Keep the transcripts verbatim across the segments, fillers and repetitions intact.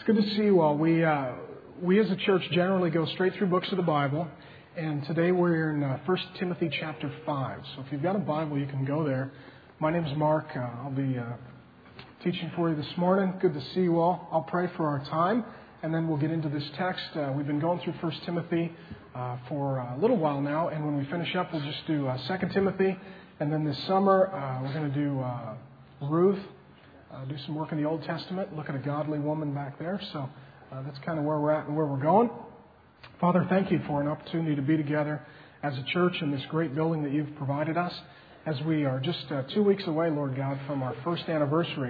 good to see you all. We uh, we as a church generally go straight through books of the Bible, and today we're in uh, First Timothy chapter five. So if you've got a Bible, you can go there. My name is Mark. Uh, I'll be uh, teaching for you this morning. Good to see you all. I'll pray for our time, and then we'll get into this text. Uh, we've been going through First Timothy uh, for a little while now, and when we finish up, we'll just do uh, Second Timothy, and then this summer uh, we're going to do uh, Ruth. Uh, do some work in the Old Testament, look at a godly woman back there. So uh, that's kind of where we're at and where we're going. Father, thank you for an opportunity to be together as a church in this great building that you've provided us. As we are just uh, two weeks away, Lord God, from our first anniversary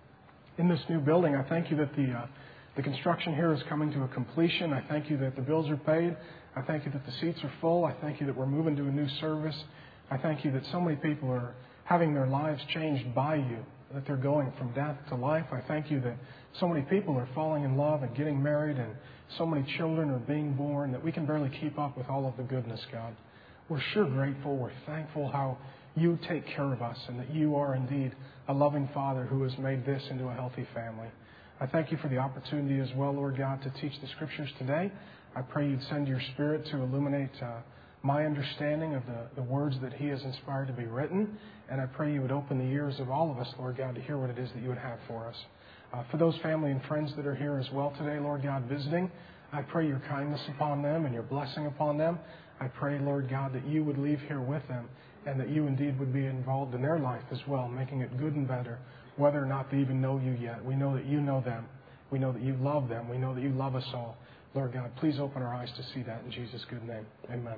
in this new building, I thank you that the uh, the construction here is coming to a completion. I thank you that the bills are paid. I thank you that the seats are full. I thank you that we're moving to a new service. I thank you that so many people are having their lives changed by you, that they're going from death to life. I thank you that so many people are falling in love and getting married, and so many children are being born that we can barely keep up with all of the goodness, God. We're sure grateful. We're thankful how you take care of us and that you are indeed a loving Father who has made this into a healthy family. I thank you for the opportunity as well, Lord God, to teach the Scriptures today. I pray you'd send your Spirit to illuminate uh, my understanding of the, the words that He has inspired to be written. And I pray you would open the ears of all of us, Lord God, to hear what it is that you would have for us. Uh, for those family and friends that are here as well today, Lord God, visiting, I pray your kindness upon them and your blessing upon them. I pray, Lord God, that you would leave here with them and that you indeed would be involved in their life as well, making it good and better, whether or not they even know you yet. We know that you know them. We know that you love them. We know that you love us all. Lord God, please open our eyes to see that in Jesus' good name. Amen.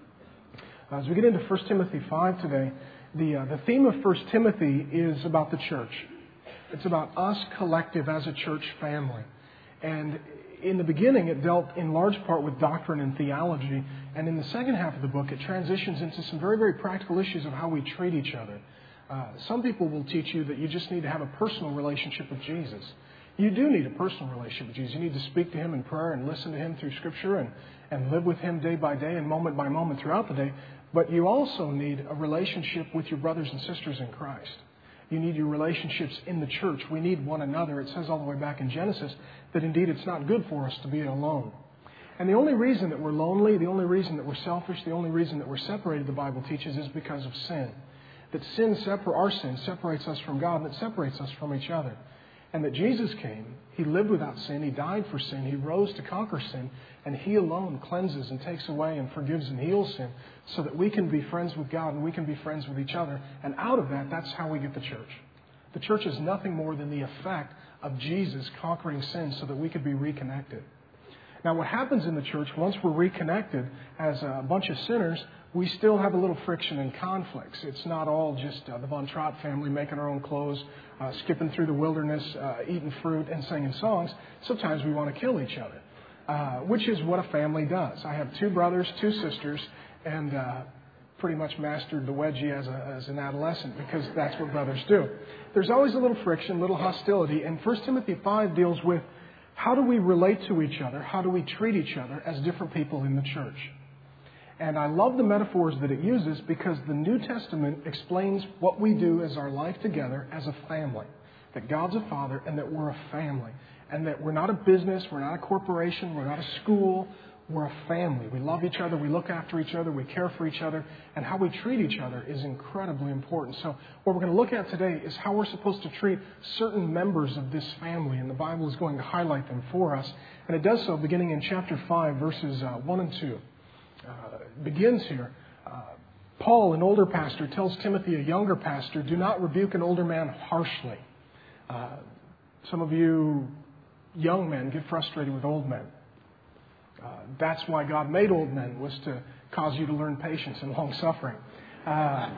As we get into First Timothy five today, the uh, the theme of First Timothy is about the church. It's about us collective as a church family. And in the beginning, it dealt in large part with doctrine and theology. And in the second half of the book, it transitions into some very, very practical issues of how we treat each other. Uh, some people will teach you that you just need to have a personal relationship with Jesus. You do need a personal relationship with Jesus. You need to speak to Him in prayer and listen to Him through Scripture and, and live with Him day by day and moment by moment throughout the day. But you also need a relationship with your brothers and sisters in Christ. You need your relationships in the church. We need one another. It says all the way back in Genesis that indeed it's not good for us to be alone. And the only reason that we're lonely, the only reason that we're selfish, the only reason that we're separated, the Bible teaches, is because of sin. That sin, separ- our sin separates us from God, and it separates us from each other. And that Jesus came, He lived without sin, He died for sin, He rose to conquer sin, and He alone cleanses and takes away and forgives and heals sin so that we can be friends with God and we can be friends with each other. And out of that, that's how we get the church. The church is nothing more than the effect of Jesus conquering sin so that we could be reconnected. Now, what happens in the church, once we're reconnected as a bunch of sinners, we still have a little friction and conflicts. It's not all just uh, the Von Trott family making our own clothes, uh, skipping through the wilderness, uh, eating fruit, and singing songs. Sometimes we want to kill each other, uh, which is what a family does. I have two brothers, two sisters, and uh, pretty much mastered the wedgie as, a, as an adolescent because that's what brothers do. There's always a little friction, a little hostility, and First Timothy five deals with how do we relate to each other, how do we treat each other as different people in the church. And I love the metaphors that it uses because the New Testament explains what we do as our life together as a family. That God's a father and that we're a family. And that we're not a business, we're not a corporation, we're not a school, we're a family. We love each other, we look after each other, we care for each other, and how we treat each other is incredibly important. So what we're going to look at today is how we're supposed to treat certain members of this family, and the Bible is going to highlight them for us. And it does so beginning in chapter five, verses uh, one and two. Uh, begins here. Uh, Paul, an older pastor, tells Timothy, a younger pastor, do not rebuke an older man harshly. Uh, some of you young men get frustrated with old men. Uh, that's why God made old men, was to cause you to learn patience and long-suffering. Uh,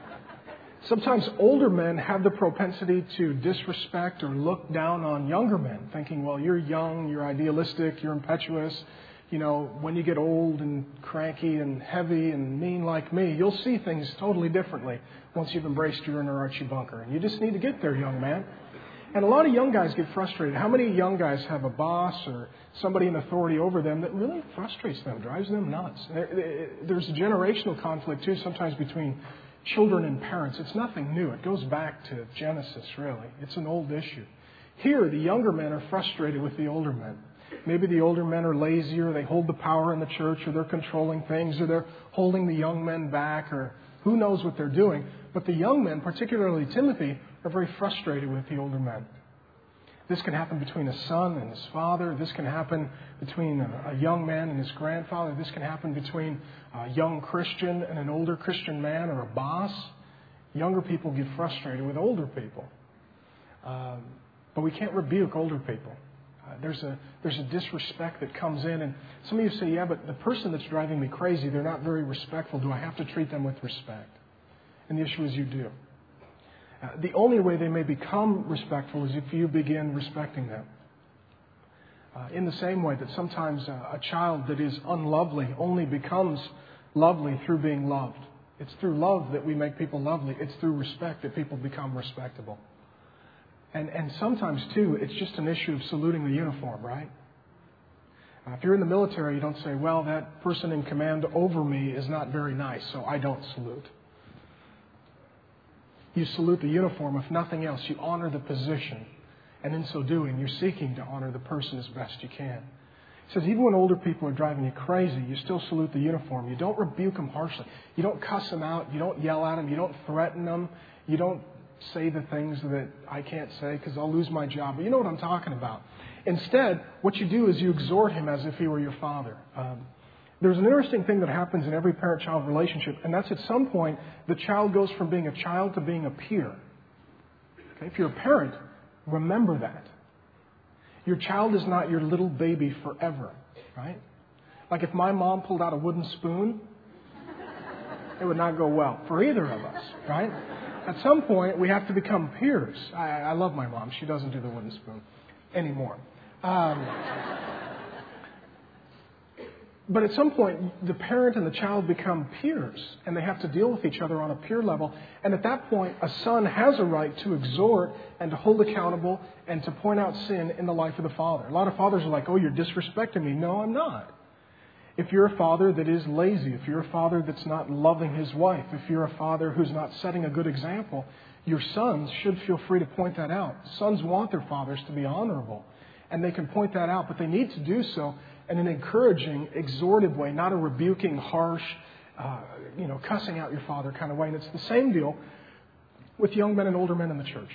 sometimes older men have the propensity to disrespect or look down on younger men, thinking, well, you're young, you're idealistic, you're impetuous. You know, when you get old and cranky and heavy and mean like me, you'll see things totally differently once you've embraced your inner Archie Bunker. And you just need to get there, young man. And a lot of young guys get frustrated. How many young guys have a boss or somebody in authority over them that really frustrates them, drives them nuts? There's a generational conflict, too, sometimes between children and parents. It's nothing new. It goes back to Genesis, really. It's an old issue. Here, the younger men are frustrated with the older men. Maybe the older men are lazier, they hold the power in the church, or they're controlling things, or they're holding the young men back, or who knows what they're doing. But the young men, particularly Timothy, are very frustrated with the older men. This can happen between a son and his father. This can happen between a young man and his grandfather. This can happen between a young Christian and an older Christian man or a boss. Younger people get frustrated with older people. Um, but we can't rebuke older people. Uh, there's a there's a disrespect that comes in. And some of you say, yeah, but the person that's driving me crazy, they're not very respectful. Do I have to treat them with respect? And the issue is you do. Uh, the only way they may become respectful is if you begin respecting them. Uh, in the same way that sometimes uh, a child that is unlovely only becomes lovely through being loved. It's through love that we make people lovely. It's through respect that people become respectable. And and sometimes, too, it's just an issue of saluting the uniform, right? Uh, if you're in the military, you don't say, well, that person in command over me is not very nice, so I don't salute. You salute the uniform. If nothing else, you honor the position. And in so doing, you're seeking to honor the person as best you can. He says, even when older people are driving you crazy, you still salute the uniform. You don't rebuke them harshly. You don't cuss them out. You don't yell at them. You don't threaten them. You don't say the things that I can't say because I'll lose my job. But you know what I'm talking about. Instead, what you do is you exhort him as if he were your father. Um, There's an interesting thing that happens in every parent-child relationship, and that's at some point the child goes from being a child to being a peer. Okay? If you're a parent, remember that. Your child is not your little baby forever, right? Like if my mom pulled out a wooden spoon, it would not go well for either of us, right? At some point, we have to become peers. I, I love my mom. She doesn't do the wooden spoon anymore. Um, But at some point, the parent and the child become peers, and they have to deal with each other on a peer level. And at that point, a son has a right to exhort and to hold accountable and to point out sin in the life of the father. A lot of fathers are like, oh, you're disrespecting me. No, I'm not. If you're a father that is lazy, if you're a father that's not loving his wife, if you're a father who's not setting a good example, your sons should feel free to point that out. Sons want their fathers to be honorable, and they can point that out, but they need to do so in an encouraging, exhortive way, not a rebuking, harsh, uh, you know, cussing out your father kind of way. And it's the same deal with young men and older men in the church.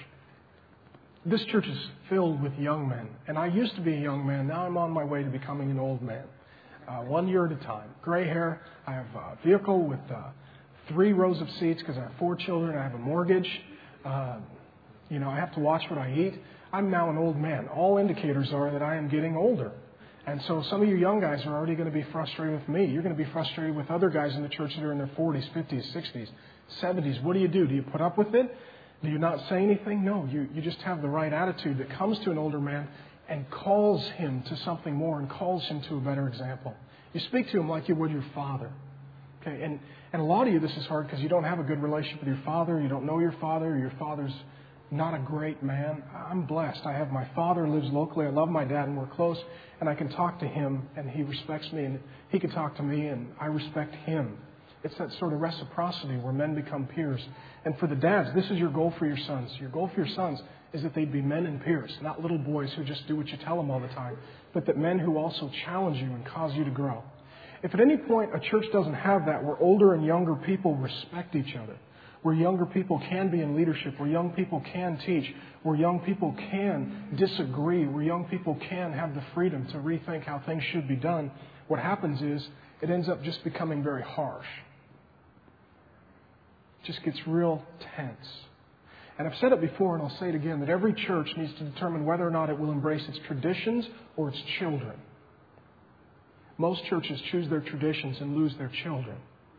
This church is filled with young men. And I used to be a young man. Now I'm on my way to becoming an old man. Uh, one year at a time. Gray hair. I have a vehicle with uh, three rows of seats because I have four children. I have a mortgage. Uh, you know, I have to watch what I eat. I'm now an old man. All indicators are that I am getting older. And so some of you young guys are already going to be frustrated with me. You're going to be frustrated with other guys in the church that are in their forties, fifties, sixties, seventies. What do you do? Do you put up with it? Do you not say anything? No, you, you just have the right attitude that comes to an older man and calls him to something more and calls him to a better example. You speak to him like you would your father. Okay, and, and a lot of you, this is hard because you don't have a good relationship with your father. You don't know your father. Or your father's not a great man. I'm blessed. I have my father who lives locally. I love my dad and we're close. And I can talk to him and he respects me and he can talk to me and I respect him. It's that sort of reciprocity where men become peers. And for the dads, this is your goal for your sons. Your goal for your sons is that they'd be men and peers, not little boys who just do what you tell them all the time, but that men who also challenge you and cause you to grow. If at any point a church doesn't have that, where older and younger people respect each other, where younger people can be in leadership, where young people can teach, where young people can disagree, where young people can have the freedom to rethink how things should be done, what happens is it ends up just becoming very harsh. It just gets real tense. And I've said it before and I'll say it again, that every church needs to determine whether or not it will embrace its traditions or its children. Most churches choose their traditions and lose their children.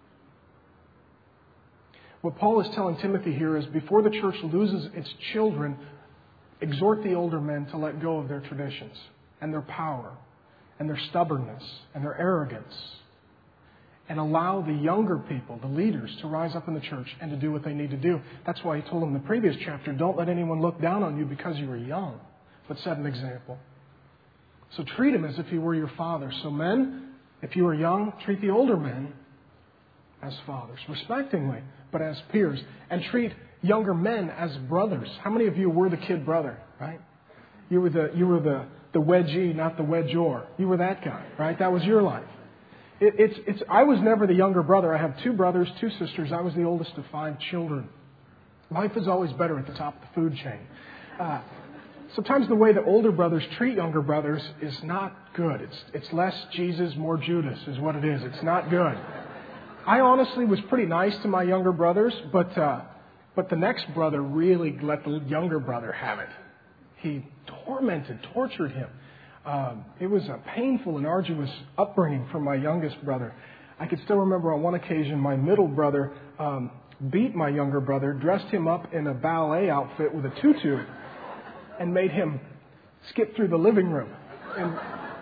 What Paul is telling Timothy here is before the church loses its children, exhort the older men to let go of their traditions and their power and their stubbornness and their arrogance and allow the younger people, the leaders, to rise up in the church and to do what they need to do. That's why he told them in the previous chapter, don't let anyone look down on you because you are young, but set an example. So treat him as if he were your father. So men, if you are young, treat the older men as fathers, respectingly, but as peers. And treat younger men as brothers. How many of you were the kid brother, right? You were the you were the, the wedgie, not the wedgeor. You were that guy, right? That was your life. It, it's it's. I was never the younger brother. I have two brothers, two sisters. I was the oldest of five children. Life is always better at the top of the food chain. Uh, sometimes the way that older brothers treat younger brothers is not good. It's it's less Jesus, more Judas is what it is. It's not good. I honestly was pretty nice to my younger brothers, but uh, but the next brother really let the younger brother have it. He tormented, tortured him. Um, it was a painful and arduous upbringing for my youngest brother. I could still remember on one occasion my middle brother um, beat my younger brother, dressed him up in a ballet outfit with a tutu, and made him skip through the living room. And,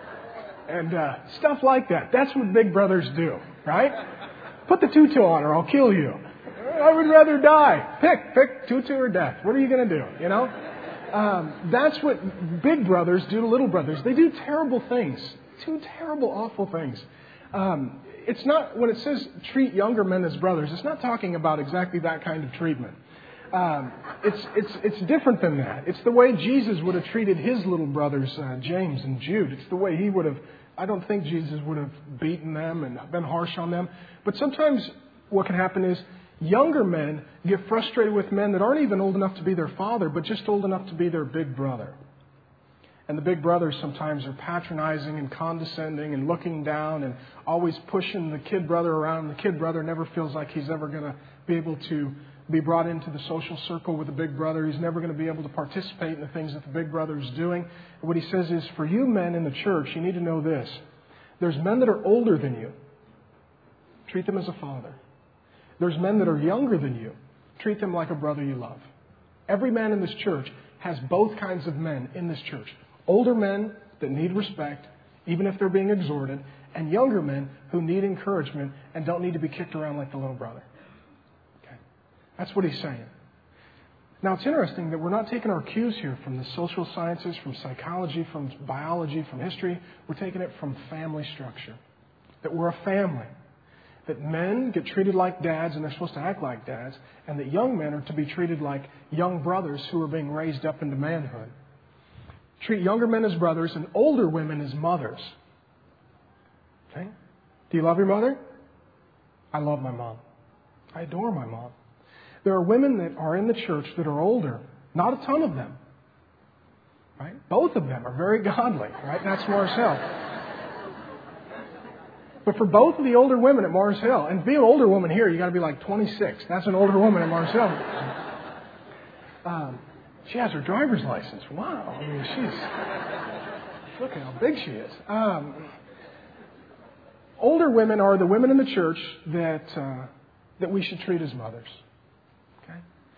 and uh, stuff like that. That's what big brothers do, right? Put the tutu on or I'll kill you. I would rather die. Pick, pick tutu or death. What are you going to do, you know? Um, that's what big brothers do to little brothers. They do terrible things. Two terrible, awful things. Um, it's not, when it says treat younger men as brothers, it's not talking about exactly that kind of treatment. Um, it's, it's, it's different than that. It's the way Jesus would have treated his little brothers, uh, James and Jude. It's the way he would have, I don't think Jesus would have beaten them and been harsh on them. But sometimes what can happen is younger men get frustrated with men that aren't even old enough to be their father, but just old enough to be their big brother. And the big brothers sometimes are patronizing and condescending and looking down and always pushing the kid brother around. The kid brother never feels like he's ever going to be able to be brought into the social circle with the big brother. He's never going to be able to participate in the things that the big brother is doing. And what he says is, for you men in the church, you need to know this. There's men that are older than you. Treat them as a father. There's men that are younger than you. Treat them like a brother you love. Every man in this church has both kinds of men in this church. Older men that need respect, even if they're being exhorted, and younger men who need encouragement and don't need to be kicked around like the little brother. Okay. That's what he's saying. Now, it's interesting that we're not taking our cues here from the social sciences, from psychology, from biology, from history. We're taking it from family structure. That we're a family. That men get treated like dads and they're supposed to act like dads, and that young men are to be treated like young brothers who are being raised up into manhood. Treat younger men as brothers and older women as mothers. Okay? Do you love your mother? I love my mom. I adore my mom. There are women that are in the church that are older. Not a ton of them. Right? Both of them are very godly. Right? That's Mars Hill. But for both of the older women at Mars Hill, and to be an older woman here, you got to be like twenty-six. That's an older woman at Mars Hill. Um, she has her driver's license. Wow. I mean, she's, look at how big she is. Um, older women are the women in the church that uh, that we should treat as mothers. Okay?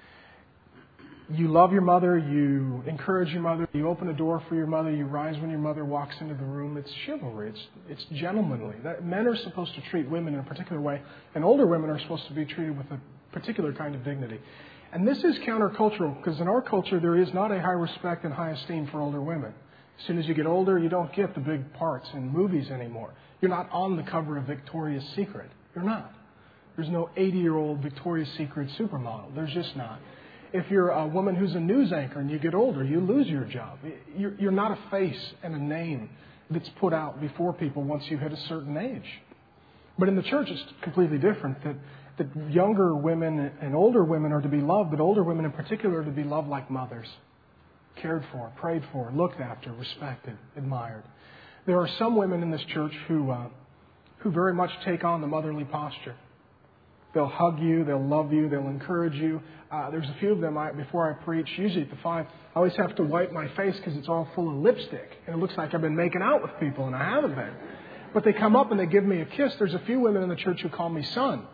You love your mother, you encourage your mother, you open a door for your mother, you rise when your mother walks into the room. It's chivalry, it's, it's gentlemanly. That, men are supposed to treat women in a particular way, and older women are supposed to be treated with a particular kind of dignity. And this is countercultural, because in our culture there is not a high respect and high esteem for older women. As soon as you get older, you don't get the big parts in movies anymore. You're not on the cover of Victoria's Secret. You're not. There's no eighty-year-old Victoria's Secret supermodel. There's just not. If you're a woman who's a news anchor and you get older, you lose your job. You're, you're not a face and a name that's put out before people once you hit a certain age. But in the church, it's completely different. That, that younger women and older women are to be loved, but older women in particular are to be loved like mothers. Cared for, prayed for, looked after, respected, admired. There are some women in this church who, uh, who very much take on the motherly posture. They'll hug you, they'll love you, they'll encourage you. Uh, there's a few of them, I, before I preach, usually at the five, I always have to wipe my face because it's all full of lipstick. And it looks like I've been making out with people, and I haven't been. But they come up and they give me a kiss. There's a few women in the church who call me son.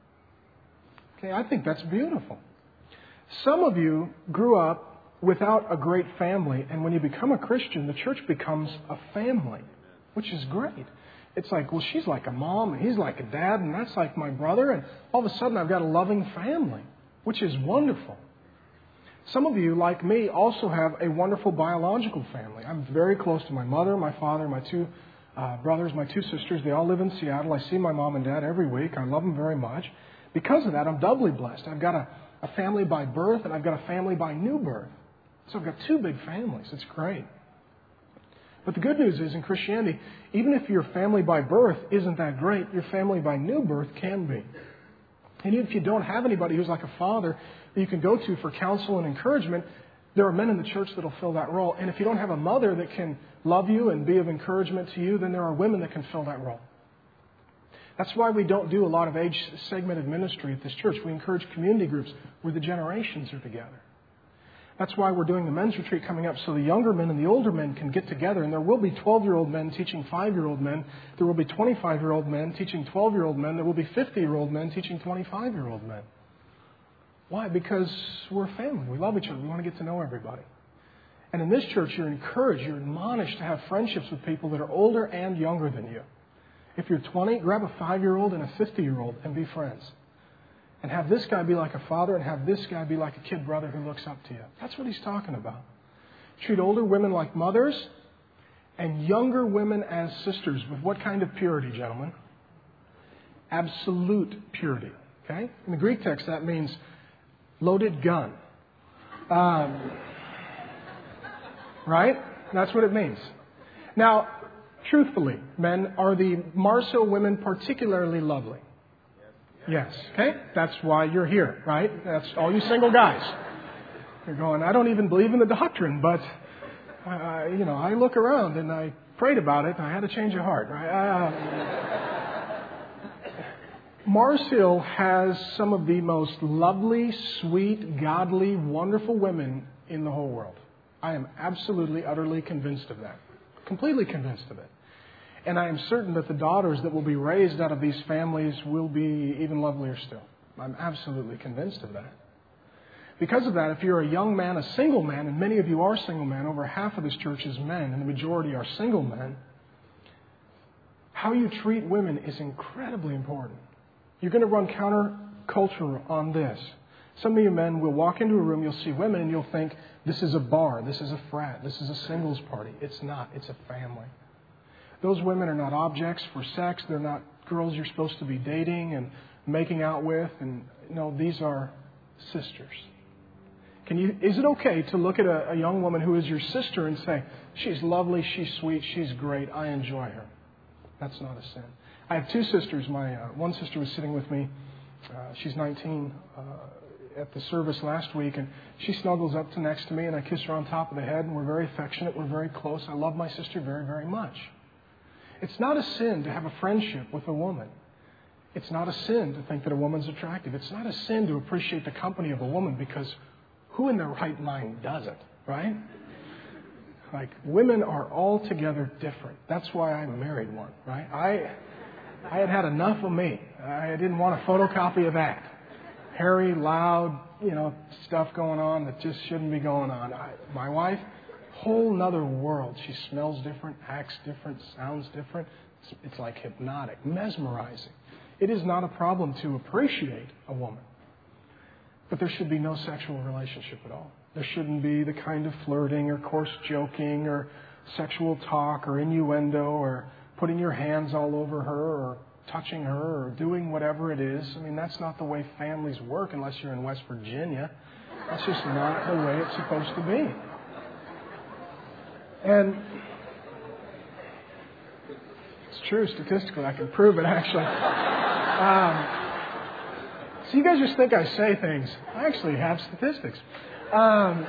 Okay, I think that's beautiful. Some of you grew up without a great family, and when you become a Christian, the church becomes a family, which is great. It's like, well, she's like a mom, and he's like a dad, and that's like my brother, and all of a sudden I've got a loving family, which is wonderful. Some of you, like me, also have a wonderful biological family. I'm very close to my mother, my father, my two uh, brothers, my two sisters. They all live in Seattle. I see my mom and dad every week. I love them very much. Because of that, I'm doubly blessed. I've got a, a family by birth, and I've got a family by new birth. So I've got two big families. It's great. But the good news is, in Christianity, even if your family by birth isn't that great, your family by new birth can be. And even if you don't have anybody who's like a father that you can go to for counsel and encouragement, there are men in the church that will fill that role. And if you don't have a mother that can love you and be of encouragement to you, then there are women that can fill that role. That's why we don't do a lot of age-segmented ministry at this church. We encourage community groups where the generations are together. That's why we're doing the men's retreat coming up, so the younger men and the older men can get together. And there will be twelve-year-old men teaching five-year-old men. There will be twenty-five-year-old men teaching twelve-year-old men. There will be fifty-year-old men teaching twenty-five-year-old men. Why? Because we're a family. We love each other. We want to get to know everybody. And in this church, you're encouraged, you're admonished to have friendships with people that are older and younger than you. If you're twenty, grab a five-year-old and a fifty-year-old and be friends. And have this guy be like a father and have this guy be like a kid brother who looks up to you. That's what he's talking about. Treat older women like mothers and younger women as sisters. With what kind of purity, gentlemen? Absolute purity. Okay? In the Greek text, that means loaded gun. Um, right? That's what it means. Now, truthfully, men, are the Mars Hill women particularly lovely? Yes. Okay? That's why you're here, right? That's all you single guys. You're going, I don't even believe in the doctrine, but, uh, you know, I look around and I prayed about it and I had a change of heart, right? Uh, Mars Hill has some of the most lovely, sweet, godly, wonderful women in the whole world. I am absolutely, utterly convinced of that. Completely convinced of it. And I am certain that the daughters that will be raised out of these families will be even lovelier still. I'm absolutely convinced of that. Because of that, if you're a young man, a single man, and many of you are single men, over half of this church is men, and the majority are single men, how you treat women is incredibly important. You're going to run counterculture on this. Some of you men will walk into a room, you'll see women, and you'll think, this is a bar, this is a frat, this is a singles party. It's not. It's a family. Those women are not objects for sex. They're not girls you're supposed to be dating and making out with. And no, these are sisters. Can you? Is it okay to look at a, a young woman who is your sister and say, she's lovely, she's sweet, she's great, I enjoy her? That's not a sin. I have two sisters. My uh, one sister was sitting with me. Uh, she's nineteen uh, at the service last week, and she snuggles up to next to me, and I kiss her on top of the head, and we're very affectionate. We're very close. I love my sister very, very much. It's not a sin to have a friendship with a woman. It's not a sin to think that a woman's attractive. It's not a sin to appreciate the company of a woman, because who in their right mind doesn't, right? Like, women are altogether different. That's why I married one, right? I I had had enough of me. I didn't want a photocopy of that. Hairy, loud, you know, stuff going on that just shouldn't be going on. I, my wife, whole nother world. She smells different, acts different, sounds different. It's, it's like hypnotic, mesmerizing. It is not a problem to appreciate a woman. But there should be no sexual relationship at all. There shouldn't be the kind of flirting or coarse joking or sexual talk or innuendo or putting your hands all over her or touching her or doing whatever it is. I mean, that's not the way families work unless you're in West Virginia. That's just not the way it's supposed to be. And it's true statistically. I can prove it, actually. Um, so you guys just think I say things. I actually have statistics. Um,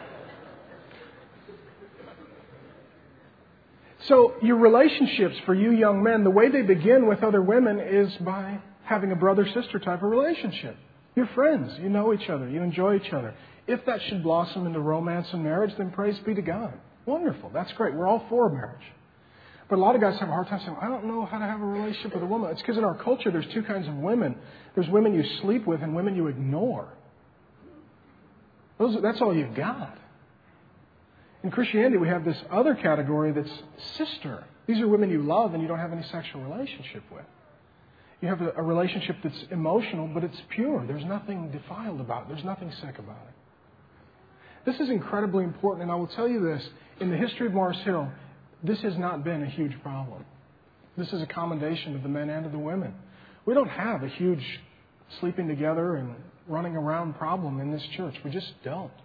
so your relationships for you young men, the way they begin with other women is by having a brother-sister type of relationship. You're friends. You know each other. You enjoy each other. If that should blossom into romance and marriage, then praise be to God. Wonderful. That's great. We're all for marriage. But a lot of guys have a hard time saying, I don't know how to have a relationship with a woman. It's because in our culture, there's two kinds of women. There's women you sleep with and women you ignore. Those, that's all you've got. In Christianity, we have this other category that's sister. These are women you love and you don't have any sexual relationship with. You have a, a relationship that's emotional, but it's pure. There's nothing defiled about it. There's nothing sick about it. This is incredibly important, and I will tell you this. In the history of Mars Hill, this has not been a huge problem. This is a commendation of the men and of the women. We don't have a huge sleeping together and running around problem in this church. We just don't.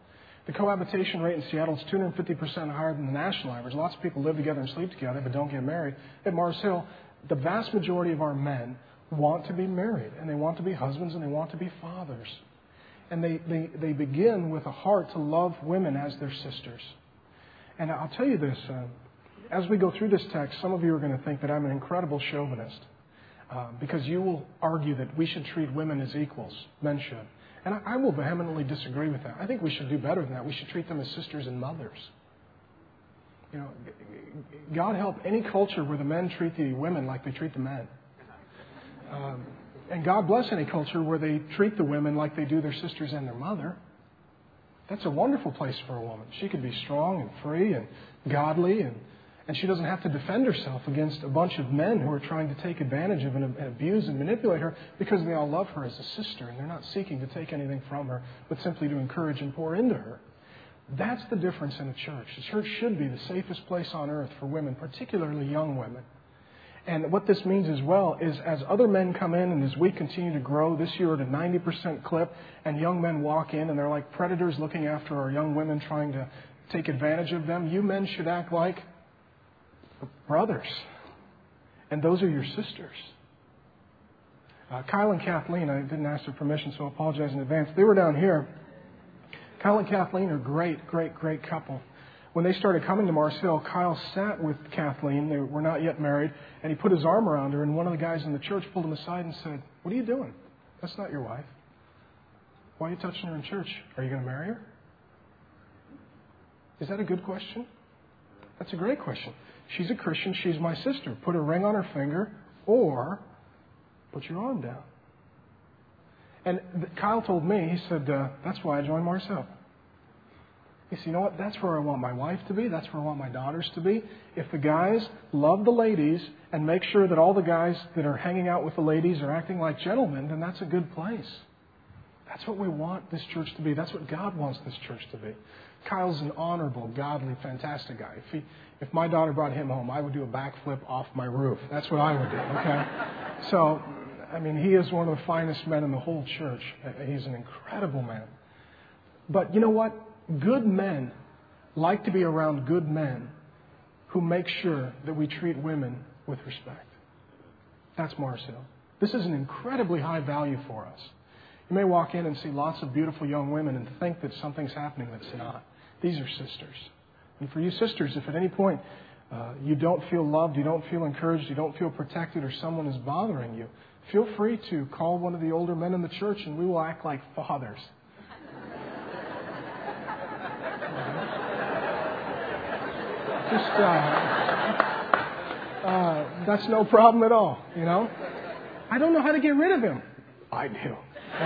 The cohabitation rate in Seattle is two hundred fifty percent higher than the national average. Lots of people live together and sleep together but don't get married. At Mars Hill, the vast majority of our men want to be married, and they want to be husbands, and they want to be fathers. And they, they, they begin with a heart to love women as their sisters. And I'll tell you this, uh, as we go through this text, some of you are going to think that I'm an incredible chauvinist uh, because you will argue that we should treat women as equals, men should. And I will vehemently disagree with that. I think we should do better than that. We should treat them as sisters and mothers. You know, God help any culture where the men treat the women like they treat the men. Um, and God bless any culture where they treat the women like they do their sisters and their mother. That's a wonderful place for a woman. She could be strong and free and godly, and, and she doesn't have to defend herself against a bunch of men who are trying to take advantage of and, and abuse and manipulate her because they all love her as a sister and they're not seeking to take anything from her, but simply to encourage and pour into her. That's the difference in a church. The church should be the safest place on earth for women, particularly young women. And what this means as well is as other men come in and as we continue to grow, this year at a ninety percent clip, and young men walk in and they're like predators looking after our young women trying to take advantage of them, you men should act like brothers. And those are your sisters. Uh, Kyle and Kathleen, I didn't ask their permission, so I apologize in advance. They were down here. Kyle and Kathleen are a great, great, great couple. When they started coming to Mars Hill, Kyle sat with Kathleen. They were not yet married. And he put his arm around her. And one of the guys in the church pulled him aside and said, "What are you doing? That's not your wife. Why are you touching her in church? Are you going to marry her?" Is that a good question? That's a great question. She's a Christian. She's my sister. Put a ring on her finger or put your arm down. And Kyle told me, he said, uh, that's why I joined Mars Hill. He said, you know what? That's where I want my wife to be. That's where I want my daughters to be. If the guys love the ladies and make sure that all the guys that are hanging out with the ladies are acting like gentlemen, then that's a good place. That's what we want this church to be. That's what God wants this church to be. Kyle's an honorable, godly, fantastic guy. If he, if my daughter brought him home, I would do a backflip off my roof. That's what I would do, okay? So, I mean, he is one of the finest men in the whole church. He's an incredible man. But you know what? Good men like to be around good men who make sure that we treat women with respect. That's Mars Hill. This is an incredibly high value for us. You may walk in and see lots of beautiful young women and think that something's happening that's not. These are sisters. And for you sisters, if at any point uh, you don't feel loved, you don't feel encouraged, you don't feel protected, or someone is bothering you, feel free to call one of the older men in the church and we will act like fathers. Just, uh, uh, that's no problem at all, you know. I don't know how to get rid of him. I do. Uh,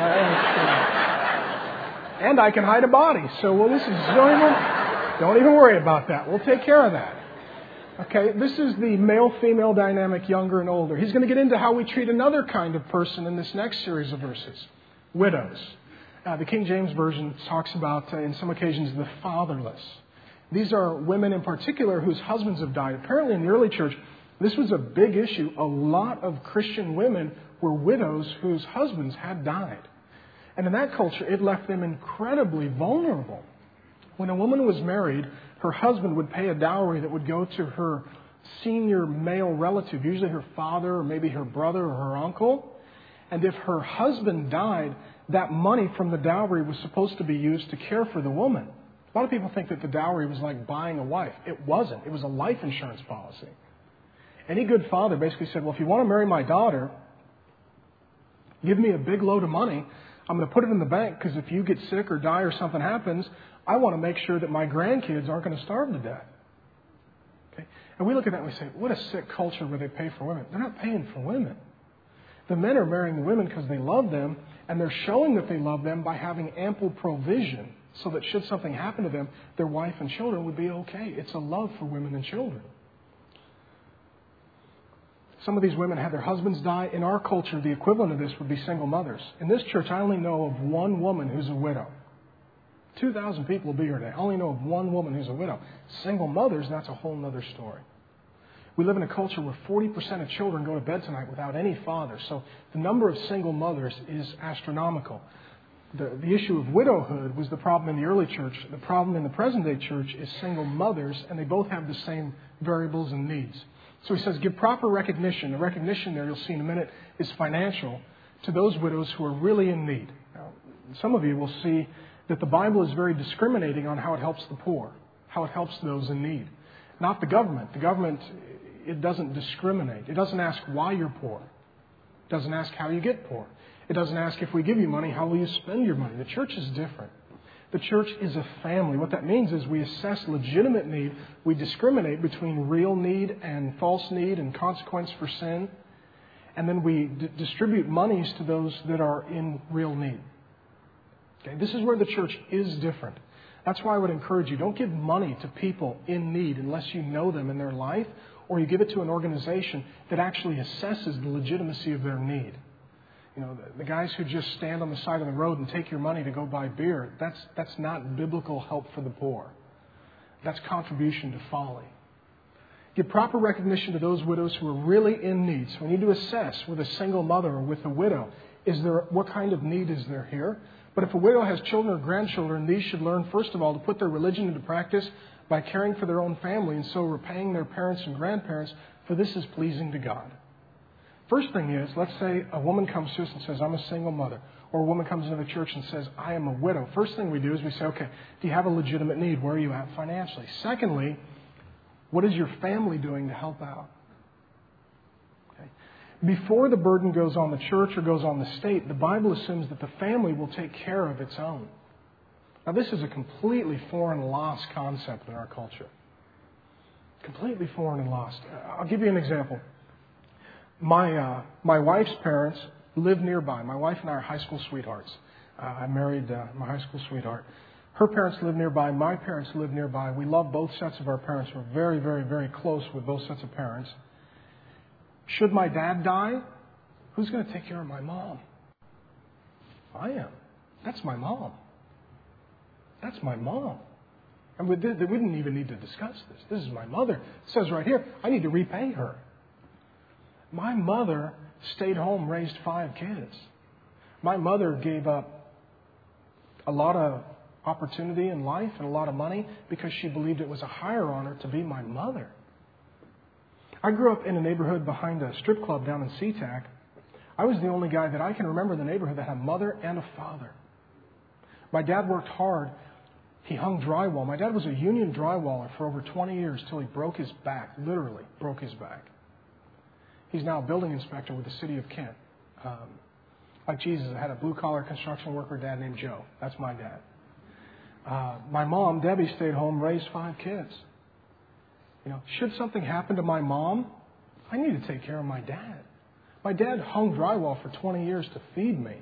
and I can hide a body. So, well, this is, don't even, don't even worry about that. We'll take care of that. Okay, this is the male-female dynamic, younger and older. He's going to get into how we treat another kind of person in this next series of verses. Widows. Uh, the King James Version talks about, uh, in some occasions, the fatherless. These are women in particular whose husbands have died. Apparently in the early church, this was a big issue. A lot of Christian women were widows whose husbands had died. And in that culture, it left them incredibly vulnerable. When a woman was married, her husband would pay a dowry that would go to her senior male relative, usually her father or maybe her brother or her uncle. And if her husband died, that money from the dowry was supposed to be used to care for the woman. A lot of people think that the dowry was like buying a wife. It wasn't. It was a life insurance policy. Any good father basically said, well, if you want to marry my daughter, give me a big load of money. I'm going to put it in the bank because if you get sick or die or something happens, I want to make sure that my grandkids aren't going to starve to death. Okay? And we look at that and we say, what a sick culture where they pay for women. They're not paying for women. The men are marrying the women because they love them, and they're showing that they love them by having ample provision so that should something happen to them, their wife and children would be okay. It's a love for women and children. Some of these women had their husbands die. In our culture, the equivalent of this would be single mothers. In this church, I only know of one woman who's a widow. two thousand people will be here today. I only know of one woman who's a widow. Single mothers, that's a whole other story. We live in a culture where forty percent of children go to bed tonight without any father. So the number of single mothers is astronomical. the, the issue of widowhood was the problem in the early church. The problem in the present-day church is single mothers, and they both have the same variables and needs. So he says, give proper recognition. The recognition there, you'll see in a minute, is financial to those widows who are really in need. Now, some of you will see that the Bible is very discriminating on how it helps the poor, how it helps those in need. Not the government. The government, it doesn't discriminate. It doesn't ask why you're poor. It doesn't ask how you get poor. It doesn't ask if we give you money, how will you spend your money. The church is different. The church is a family. What that means is we assess legitimate need. We discriminate between real need and false need and consequence for sin. And then we d- distribute monies to those that are in real need. Okay, this is where the church is different. That's why I would encourage you, don't give money to people in need unless you know them in their life, or you give it to an organization that actually assesses the legitimacy of their need. You know, the, the guys who just stand on the side of the road and take your money to go buy beer, that's, that's not biblical help for the poor. That's contribution to folly. Give proper recognition to those widows who are really in need. So we need to assess with a single mother or with a widow, is there, what kind of need is there here? But if a widow has children or grandchildren, these should learn, first of all, to put their religion into practice by caring for their own family and so repaying their parents and grandparents, for this is pleasing to God. First thing is, let's say a woman comes to us and says, I'm a single mother. Or a woman comes into the church and says, I am a widow. First thing we do is we say, okay, do you have a legitimate need? Where are you at financially? Secondly, what is your family doing to help out? Okay. Before the burden goes on the church or goes on the state, the Bible assumes that the family will take care of its own. Now, this is a completely foreign, lost concept in our culture. Completely foreign and lost. I'll give you an example. My uh, my wife's parents live nearby. My wife and I are high school sweethearts. Uh, I married uh, my high school sweetheart. Her parents live nearby. My parents live nearby. We love both sets of our parents. We're very, very, very close with both sets of parents. Should my dad die, who's going to take care of my mom? I am. That's my mom. That's my mom. And we, did, we didn't even need to discuss this. This is my mother. It says right here, I need to repay her. My mother stayed home, raised five kids. My mother gave up a lot of opportunity in life and a lot of money because she believed it was a higher honor to be my mother. I grew up in a neighborhood behind a strip club down in SeaTac. I was the only guy that I can remember in the neighborhood that had a mother and a father. My dad worked hard. He hung drywall. My dad was a union drywaller for over twenty years till he broke his back, literally broke his back. He's now a building inspector with the city of Kent. Um, like Jesus, I had a blue-collar construction worker dad named Joe. That's my dad. Uh, my mom, Debbie, stayed home, raised five kids. You know, should something happen to my mom, I need to take care of my dad. My dad hung drywall for twenty years to feed me.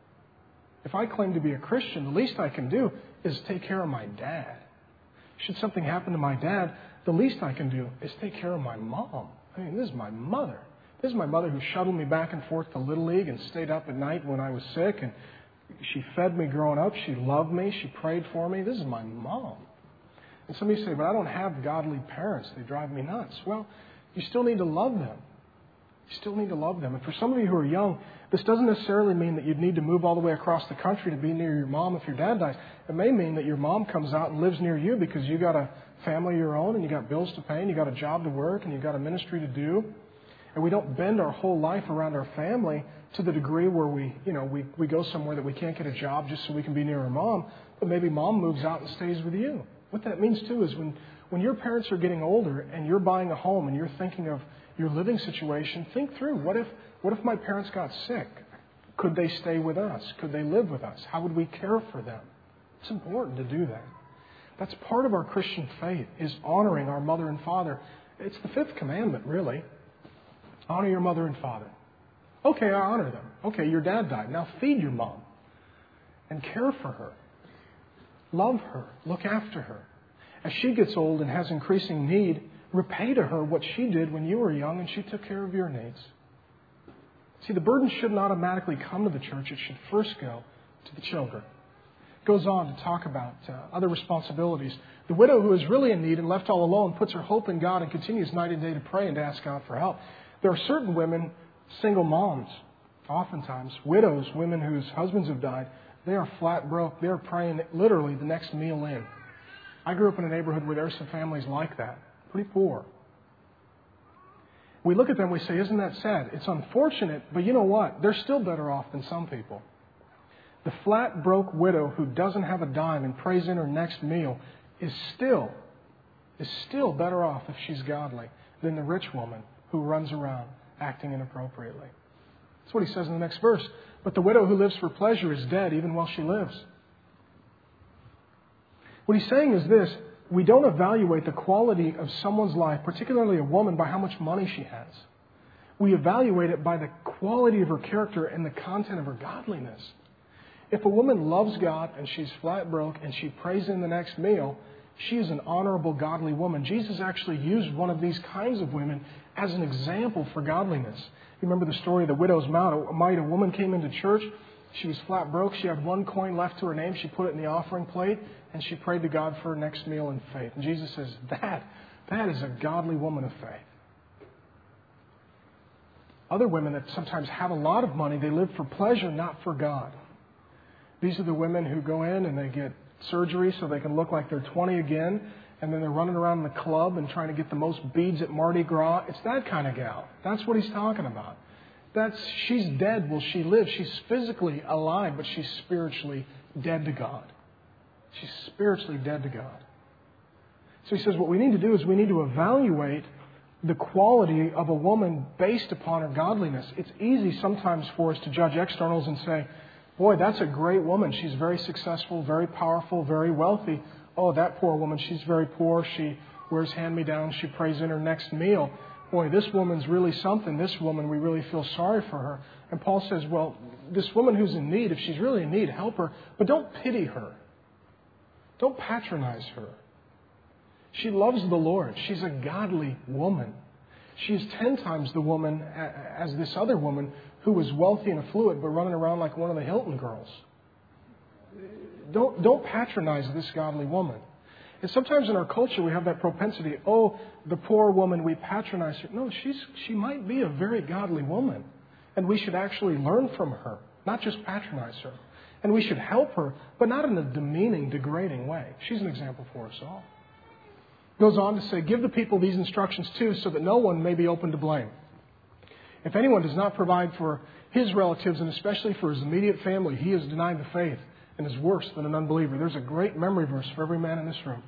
If I claim to be a Christian, the least I can do is take care of my dad. Should something happen to my dad, the least I can do is take care of my mom. I mean, this is my mother. This is my mother who shuttled me back and forth to Little League and stayed up at night when I was sick. And she fed me growing up. She loved me. She prayed for me. This is my mom. And some of you say, but I don't have godly parents. They drive me nuts. Well, you still need to love them. You still need to love them. And for some of you who are young, this doesn't necessarily mean that you'd need to move all the way across the country to be near your mom if your dad dies. It may mean that your mom comes out and lives near you because you got a family of your own and you got bills to pay and you got a job to work and you got a ministry to do. And we don't bend our whole life around our family to the degree where we, you know, we, we go somewhere that we can't get a job just so we can be near our mom. But maybe mom moves out and stays with you. What that means too is when, when your parents are getting older and you're buying a home and you're thinking of your living situation, think through, what if, what if my parents got sick? Could they stay with us? Could they live with us? How would we care for them? It's important to do that. That's part of our Christian faith, is honoring our mother and father. It's the fifth commandment, really. Honor your mother and father. Okay, I honor them. Okay, your dad died. Now feed your mom and care for her. Love her. Look after her. As she gets old and has increasing need, repay to her what she did when you were young and she took care of your needs. See, the burden shouldn't automatically come to the church. It should first go to the children. It goes on to talk about uh, other responsibilities. The widow who is really in need and left all alone puts her hope in God and continues night and day to pray and to ask God for help. There are certain women, single moms, oftentimes, widows, women whose husbands have died, They are flat broke. They're praying literally the next meal in. I grew up in a neighborhood where there are some families like that. Pretty poor. We look at them and we say, isn't that sad? It's unfortunate, but you know what? They're still better off than some people. The flat broke widow who doesn't have a dime and prays in her next meal is still, is still better off if she's godly than the rich woman who runs around acting inappropriately. That's what he says in the next verse. But the widow who lives for pleasure is dead even while she lives. What he's saying is this: we don't evaluate the quality of someone's life, particularly a woman, by how much money she has. We evaluate it by the quality of her character and the content of her godliness. If a woman loves God and she's flat broke and she prays in the next meal, she is an honorable, godly woman. Jesus actually used one of these kinds of women as an example for godliness. You remember the story of the widow's mite. A woman came into church. She was flat broke. She had one coin left to her name. She put it in the offering plate, and she prayed to God for her next meal in faith. And Jesus says, that, that is a godly woman of faith. Other women that sometimes have a lot of money, they live for pleasure, not for God. These are the women who go in and they get surgery so they can look like they're twenty again, and then they're running around the club and trying to get the most beads at Mardi Gras. It's that kind of gal. That's what he's talking about. That's, she's dead while she lives. She's physically alive, but she's spiritually dead to God. She's spiritually dead to God. So he says what we need to do is we need to evaluate the quality of a woman based upon her godliness. It's easy sometimes for us to judge externals and say, boy, that's a great woman. She's very successful, very powerful, very wealthy. Oh, that poor woman, she's very poor. She wears hand-me-downs. She prays in her next meal. Boy, this woman's really something. This woman, we really feel sorry for her. And Paul says, well, this woman who's in need, if she's really in need, help her. But don't pity her. Don't patronize her. She loves the Lord. She's a godly woman. She's ten times the woman as this other woman who was wealthy and affluent but running around like one of the Hilton girls. Don't, don't patronize this godly woman. And sometimes in our culture we have that propensity, oh, the poor woman, we patronize her. No, she's she might be a very godly woman. And we should actually learn from her, not just patronize her. And we should help her, but not in a demeaning, degrading way. She's an example for us all. Goes on to say, give the people these instructions too, so that no one may be open to blame. If anyone does not provide for his relatives, and especially for his immediate family, he has denied the faith and is worse than an unbeliever. There's a great memory verse for every man in this room.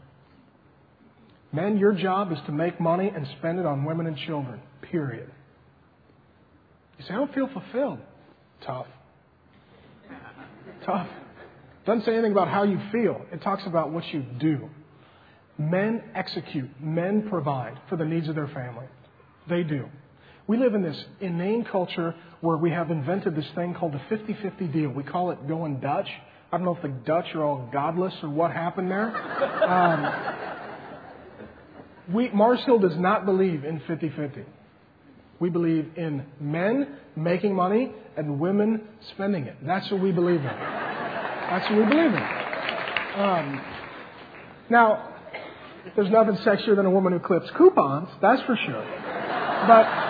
Men, your job is to make money and spend it on women and children. Period. You say, I don't feel fulfilled. Tough. Tough. Doesn't say anything about how you feel. It talks about what you do. Men execute. Men provide for the needs of their family. They do. We live in this inane culture where we have invented this thing called the fifty-fifty deal. We call it going Dutch. I don't know if the Dutch are all godless or what happened there. Um, we, Mars Hill does not believe in fifty-fifty. We believe in men making money and women spending it. That's what we believe in. That's what we believe in. Um, now, there's nothing sexier than a woman who clips coupons, that's for sure. But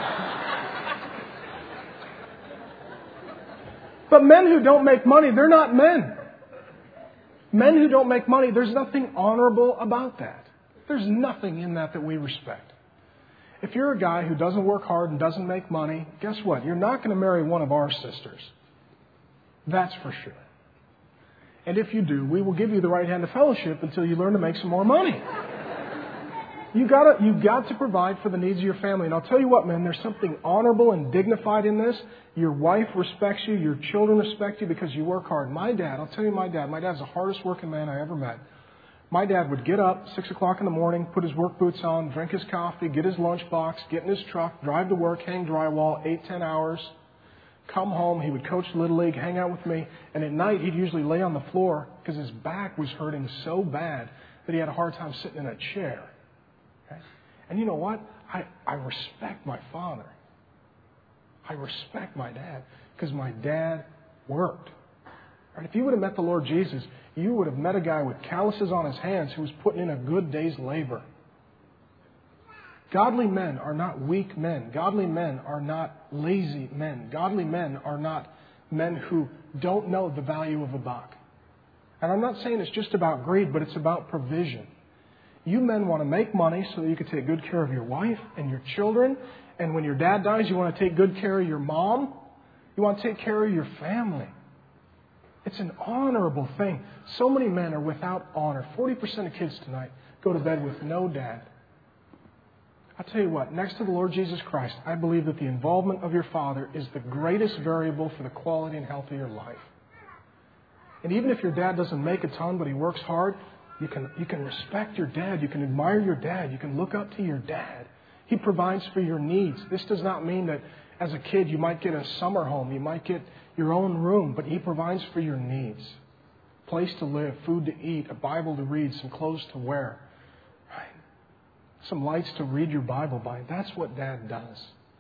But men who don't make money, they're not men. Men who don't make money, there's nothing honorable about that. There's nothing in that that we respect. If you're a guy who doesn't work hard and doesn't make money, guess what? You're not going to marry one of our sisters. That's for sure. And if you do, we will give you the right hand of fellowship until you learn to make some more money. You gotta, you've got to provide for the needs of your family. And I'll tell you what, man, there's something honorable and dignified in this. Your wife respects you. Your children respect you because you work hard. My dad, I'll tell you my dad, my dad's the hardest working man I ever met. My dad would get up six o'clock in the morning, put his work boots on, drink his coffee, get his lunchbox, get in his truck, drive to work, hang drywall, eight, ten hours, come home. He would coach Little League, hang out with me. And at night, he'd usually lay on the floor because his back was hurting so bad that he had a hard time sitting in a chair. And you know what? I, I respect my father. I respect my dad because my dad worked. Right? If you would have met the Lord Jesus, you would have met a guy with calluses on his hands who was putting in a good day's labor. Godly men are not weak men. Godly men are not lazy men. Godly men are not men who don't know the value of a buck. And I'm not saying it's just about greed, but it's about provision. You men want to make money so that you can take good care of your wife and your children. And when your dad dies, you want to take good care of your mom. You want to take care of your family. It's an honorable thing. So many men are without honor. forty percent of kids tonight go to bed with no dad. I'll tell you what, next to the Lord Jesus Christ, I believe that the involvement of your father is the greatest variable for the quality and health of your life. And even if your dad doesn't make a ton, but he works hard, you can, you can respect your dad. You can admire your dad. You can look up to your dad. He provides for your needs. This does not mean that as a kid you might get a summer home. You might get your own room, but He provides for your needs. Place to live, food to eat, a Bible to read, some clothes to wear. Right? Some lights to read your Bible by. That's what Dad does.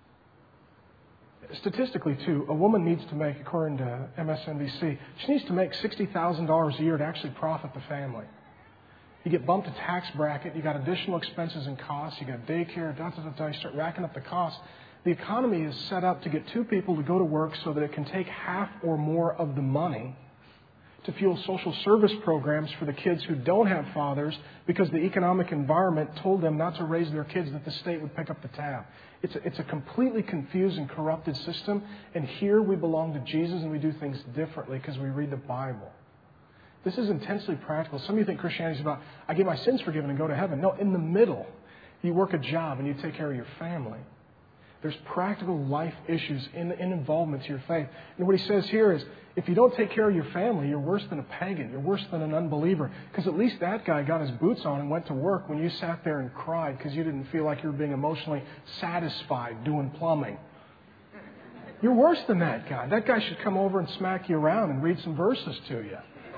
Statistically, too, a woman needs to make, according to M S N B C, she needs to make sixty thousand dollars a year to actually profit the family. You get bumped a tax bracket, you got additional expenses and costs, you got daycare, da, da, da, da, you start racking up the costs. The economy is set up to get two people to go to work so that it can take half or more of the money to fuel social service programs for the kids who don't have fathers because the economic environment told them not to raise their kids, that the state would pick up the tab. It's a, it's a completely confused and corrupted system, and here we belong to Jesus and we do things differently because we read the Bible. This is intensely practical. Some of you think Christianity is about, I get my sins forgiven and go to heaven. No, in the middle, you work a job and you take care of your family. There's practical life issues in, in involvement to your faith. And what he says here is, if you don't take care of your family, you're worse than a pagan. You're worse than an unbeliever. Because at least that guy got his boots on and went to work when you sat there and cried because you didn't feel like you were being emotionally satisfied doing plumbing. You're worse than that guy. That guy should come over and smack you around and read some verses to you.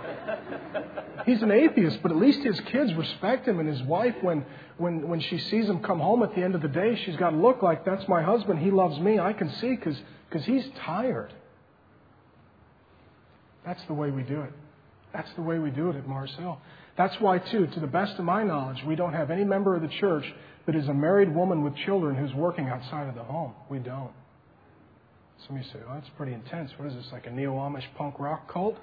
He's an atheist, but at least his kids respect him, and his wife, when, when, when she sees him come home at the end of the day, she's got to look like, that's my husband, he loves me, I can see, because because he's tired. That's the way we do it. That's the way we do it at Mars Hill. That's why, too, to the best of my knowledge, we don't have any member of the church that is a married woman with children who's working outside of the home. We don't. Some of you say, well, that's pretty intense. What is this, like a neo-Amish punk rock cult?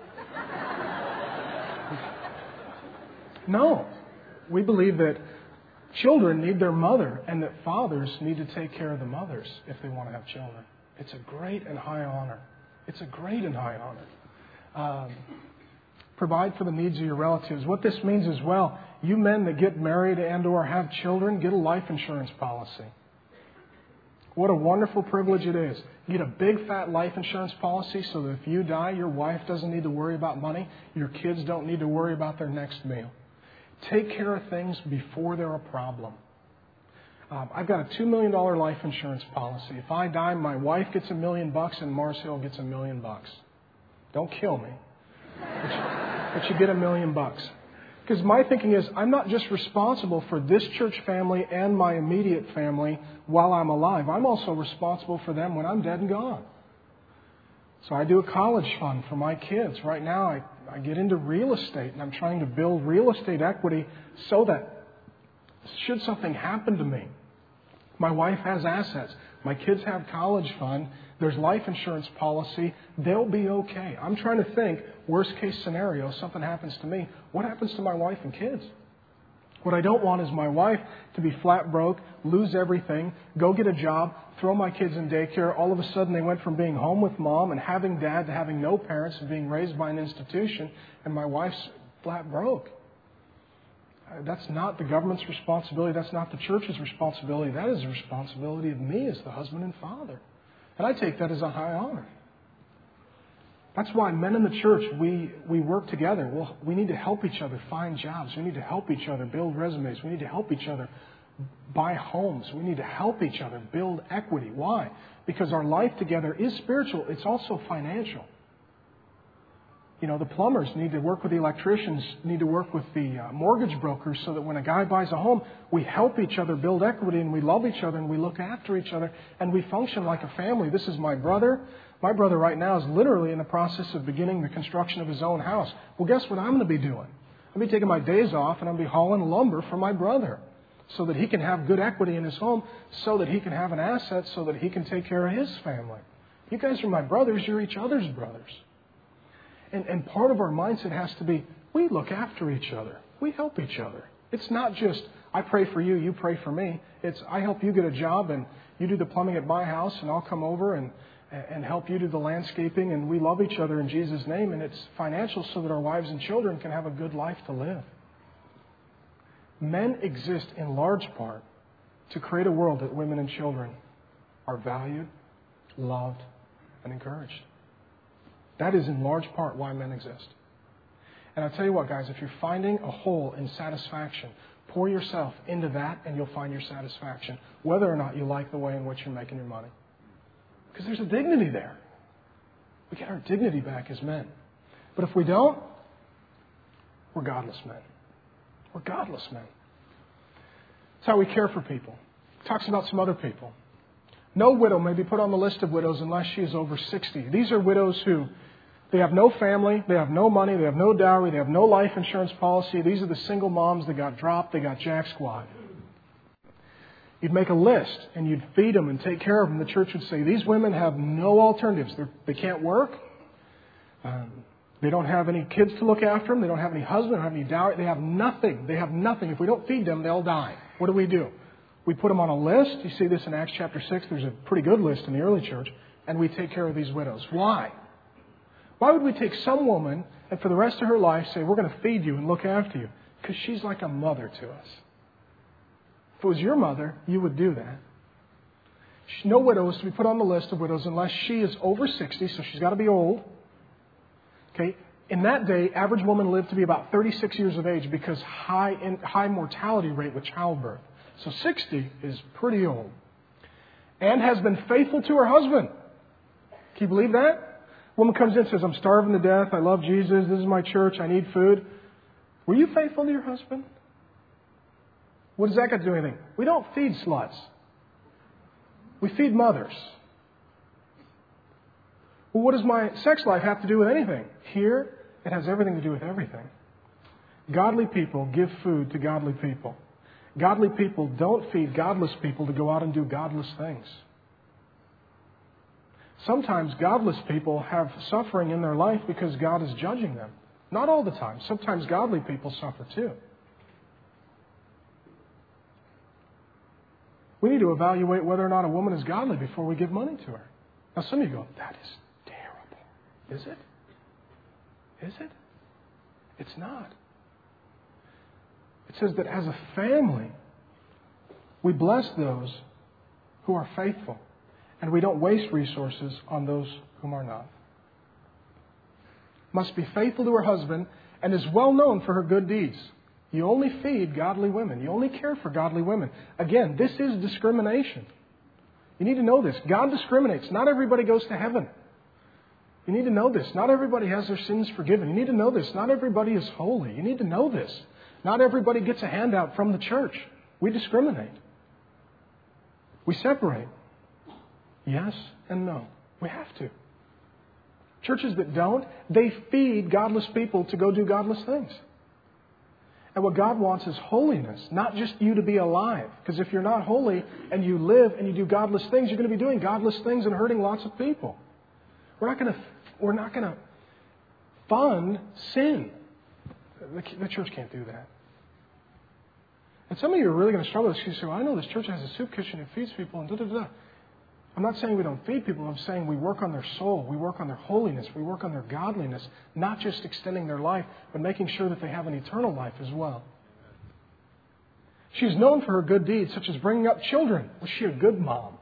No. We believe that children need their mother and that fathers need to take care of the mothers if they want to have children. It's a great and high honor. It's a great and high honor. Um, provide for the needs of your relatives. What this means as well, you men that get married and or have children, get a life insurance policy. What a wonderful privilege it is. You get a big fat life insurance policy so that if you die, your wife doesn't need to worry about money. Your kids don't need to worry about their next meal. Take care of things before they're a problem. Um, I've got a two million dollars life insurance policy. If I die, my wife gets a million bucks and Mars Hill gets a million bucks. Don't kill me. But you, but you get a million bucks. Because my thinking is, I'm not just responsible for this church family and my immediate family while I'm alive. I'm also responsible for them when I'm dead and gone. So I do a college fund for my kids. Right now, I, I get into real estate, and I'm trying to build real estate equity so that should something happen to me, my wife has assets. My kids have college fund. There's life insurance policy. They'll be okay. I'm trying to think, worst case scenario, something happens to me. What happens to my wife and kids? What I don't want is my wife to be flat broke, lose everything, go get a job, throw my kids in daycare. All of a sudden they went from being home with mom and having dad to having no parents and being raised by an institution, and my wife's flat broke. That's not the government's responsibility. That's not the church's responsibility. That is the responsibility of me as the husband and father. And I take that as a high honor. That's why men in the church, we, we work together. Well, we need to help each other find jobs. We need to help each other build resumes. We need to help each other buy homes. We need to help each other build equity. Why? Because our life together is spiritual. It's also financial. You know, the plumbers need to work with the electricians, need to work with the uh, mortgage brokers so that when a guy buys a home, we help each other build equity and we love each other and we look after each other and we function like a family. This is my brother. My brother right now is literally in the process of beginning the construction of his own house. Well, guess what I'm going to be doing? I'll be taking my days off and I'll be hauling lumber for my brother so that he can have good equity in his home, so that he can have an asset, so that he can take care of his family. You guys are my brothers. You're each other's brothers. And, and part of our mindset has to be, we look after each other. We help each other. It's not just, I pray for you, you pray for me. It's, I help you get a job and you do the plumbing at my house and I'll come over and, and help you do the landscaping, and we love each other in Jesus' name, and it's financial so that our wives and children can have a good life to live. Men exist in large part to create a world that women and children are valued, loved, and encouraged. That is in large part why men exist. And I'll tell you what, guys, if you're finding a hole in satisfaction, pour yourself into that and you'll find your satisfaction, whether or not you like the way in which you're making your money. Because there's a dignity there. We get our dignity back as men. But if we don't, we're godless men. We're godless men. That's how we care for people. It talks about some other people. No widow may be put on the list of widows unless she is over sixty. These are widows who, they have no family, they have no money, they have no dowry, they have no life insurance policy. These are the single moms that got dropped, they got jack squat. You'd make a list and you'd feed them and take care of them. The church would say, these women have no alternatives. They're, they can't work. Um, they don't have any kids to look after them. They don't have any husband. They don't have any dowry. They have nothing. They have nothing. If we don't feed them, they'll die. What do we do? We put them on a list. You see this in Acts chapter six. There's a pretty good list in the early church. And we take care of these widows. Why? Why would we take some woman and for the rest of her life say, we're going to feed you and look after you? Because she's like a mother to us. If it was your mother, you would do that. No widow is to be put on the list of widows unless she is over sixty, so she's got to be old. Okay. In that day, average woman lived to be about thirty-six years of age because high in, high mortality rate with childbirth. So sixty is pretty old. And has been faithful to her husband. Can you believe that? Woman comes in and says, I'm starving to death. I love Jesus. This is my church. I need food. Were you faithful to your husband? What does that got to do with anything? We don't feed sluts. We feed mothers. Well, what does my sex life have to do with anything? Here, it has everything to do with everything. Godly people give food to godly people. Godly people don't feed godless people to go out and do godless things. Sometimes godless people have suffering in their life because God is judging them. Not all the time. Sometimes godly people suffer too. We need to evaluate whether or not a woman is godly before we give money to her. Now some of you go, that is terrible. Is it? Is it? It's not. It says that as a family, we bless those who are faithful. And we don't waste resources on those whom are not. Must be faithful to her husband and is well known for her good deeds. You only feed godly women. You only care for godly women. Again, this is discrimination. You need to know this. God discriminates. Not everybody goes to heaven. You need to know this. Not everybody has their sins forgiven. You need to know this. Not everybody is holy. You need to know this. Not everybody gets a handout from the church. We discriminate. We separate. Yes and no. We have to. Churches that don't, they feed godless people to go do godless things. And what God wants is holiness, not just you to be alive. Because if you're not holy and you live and you do godless things, you're going to be doing godless things and hurting lots of people. We're not going to, we're not going to fund sin. The, the church can't do that. And some of you are really going to struggle with this. You say, well, I know this church has a soup kitchen that feeds people and da da da. I'm not saying we don't feed people. I'm saying we work on their soul. We work on their holiness. We work on their godliness. Not just extending their life, but making sure that they have an eternal life as well. She is known for her good deeds, such as bringing up children. Was she a good mom?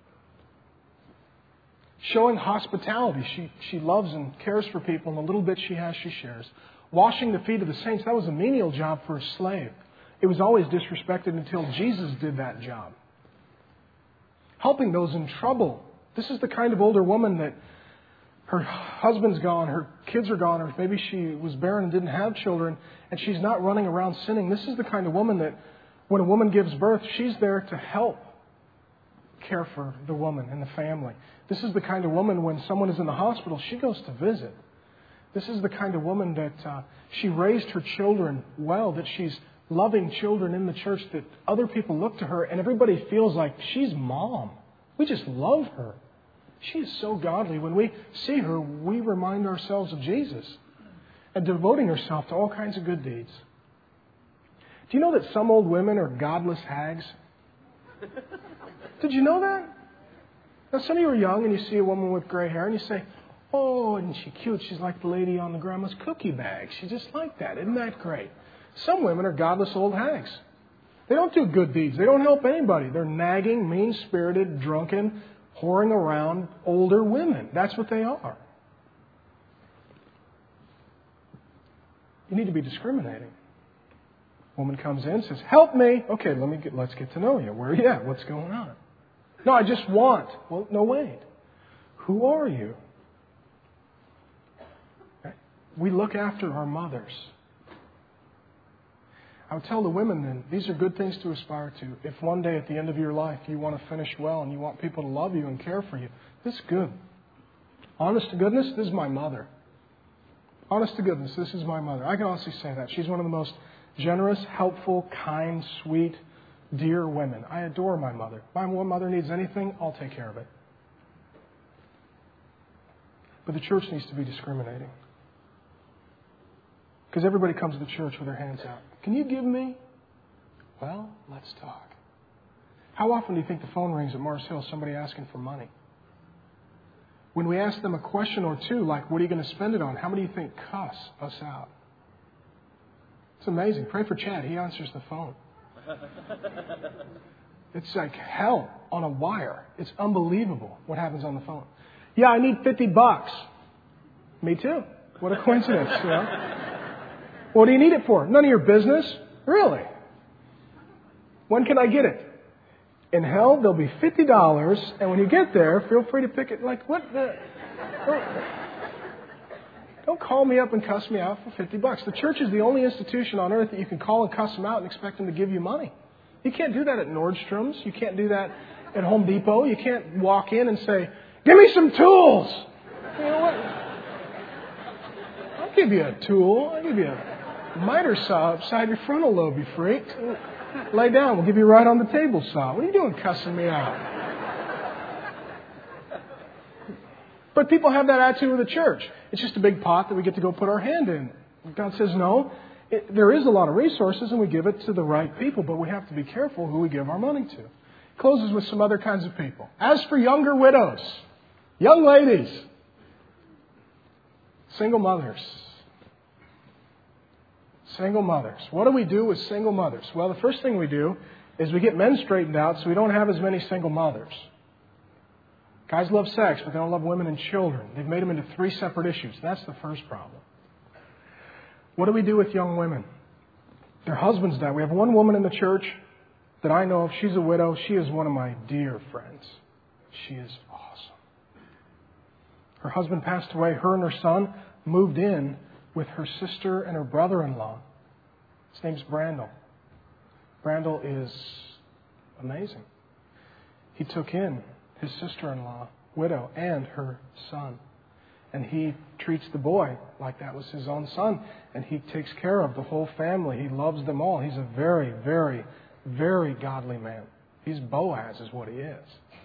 Showing hospitality. She, she loves and cares for people, and the little bit she has, she shares. Washing the feet of the saints. That was a menial job for a slave. It was always disrespected until Jesus did that job. Helping those in trouble. This is the kind of older woman that her husband's gone, her kids are gone, or maybe she was barren and didn't have children, and she's not running around sinning. This is the kind of woman that when a woman gives birth, she's there to help care for the woman and the family. This is the kind of woman when someone is in the hospital, she goes to visit. This is the kind of woman that uh, she raised her children well, that she's loving children in the church, that other people look to her and everybody feels like she's mom. We just love her. She is so godly. When we see her, we remind ourselves of Jesus and devoting herself to all kinds of good deeds. Do you know that some old women are godless hags? Did you know that? Now, some of you are young and you see a woman with gray hair and you say, oh, isn't she cute? She's like the lady on the grandma's cookie bag. She's just like that. Isn't that great? Some women are godless old hags. They don't do good deeds. They don't help anybody. They're nagging, mean-spirited, drunken, whoring around older women. That's what they are. You need to be discriminating. Woman comes in, says, help me. Okay, let me get, let's get to know you. Where are you at? What's going on? No, I just want. Well, no, wait. Who are you? Okay. We look after our mothers. I would tell the women then, these are good things to aspire to. If one day at the end of your life you want to finish well and you want people to love you and care for you, this is good. Honest to goodness, this is my mother. Honest to goodness, this is my mother. I can honestly say that. She's one of the most generous, helpful, kind, sweet, dear women. I adore my mother. My mother needs anything, I'll take care of it. But the church needs to be discriminating. Because everybody comes to the church with their hands out. Can you give me? Well, let's talk. How often do you think the phone rings at Mars Hill, somebody asking for money? When we ask them a question or two, like, what are you going to spend it on? How many do you think cuss us out? It's amazing. Pray for Chad. He answers the phone. It's like hell on a wire. It's unbelievable what happens on the phone. Yeah, I need fifty bucks. Me too. What a coincidence, you know? What do you need it for? None of your business? Really? When can I get it? In hell, there'll be fifty dollars, and when you get there, feel free to pick it. Like, what the... Don't, don't call me up and cuss me out for fifty bucks. The church is the only institution on earth that you can call and cuss them out and expect them to give you money. You can't do that at Nordstrom's. You can't do that at Home Depot. You can't walk in and say, give me some tools. You know what? I'll give you a tool. I'll give you a miter saw upside your frontal lobe, you freak. Lay down. We'll give you right on the table saw. What are you doing cussing me out? But people have that attitude with the church. It's just a big pot that we get to go put our hand in. God says no. It, there is a lot of resources and we give it to the right people, but we have to be careful who we give our money to. Closes with some other kinds of people. As for younger widows, young ladies, single mothers, Single mothers. What do we do with single mothers? Well, the first thing we do is we get men straightened out so we don't have as many single mothers. Guys love sex, but they don't love women and children. They've made them into three separate issues. That's the first problem. What do we do with young women? Their husbands die. We have one woman in the church that I know of. She's a widow. She is one of my dear friends. She is awesome. Her husband passed away. Her and her son moved in with her sister and her brother-in-law. His name's Brandel. Brandel is amazing. He took in his sister-in-law, widow, and her son. And he treats the boy like that was his own son. And he takes care of the whole family. He loves them all. He's a very, very, very godly man. He's Boaz is what he is.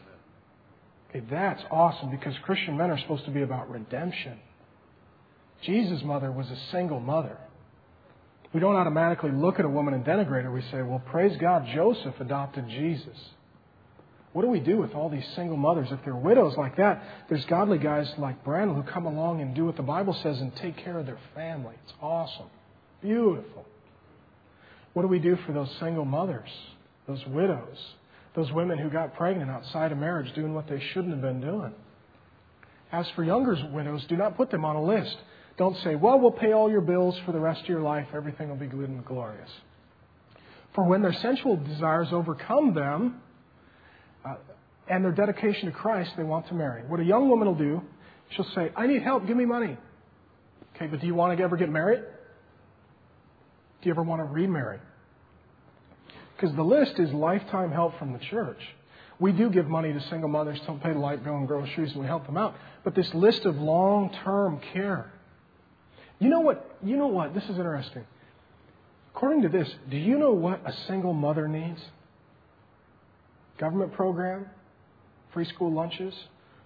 Okay, that's awesome because Christian men are supposed to be about redemption. Jesus' mother was a single mother. We don't automatically look at a woman and denigrate her. We say, well, praise God, Joseph adopted Jesus. What do we do with all these single mothers? If they're widows like that, there's godly guys like Brandon who come along and do what the Bible says and take care of their family. It's awesome. Beautiful. What do we do for those single mothers, those widows, those women who got pregnant outside of marriage doing what they shouldn't have been doing? As for younger widows, do not put them on a list. Don't say, well, we'll pay all your bills for the rest of your life. Everything will be good and glorious. For when their sensual desires overcome them uh, and their dedication to Christ, they want to marry. What a young woman will do, she'll say, I need help. Give me money. Okay, but do you want to ever get married? Do you ever want to remarry? Because the list is lifetime help from the church. We do give money to single mothers to pay the light bill and groceries, and we help them out. But this list of long-term care. You know what? You know what? This is interesting. According to this, do you know what a single mother needs? Government program, free school lunches,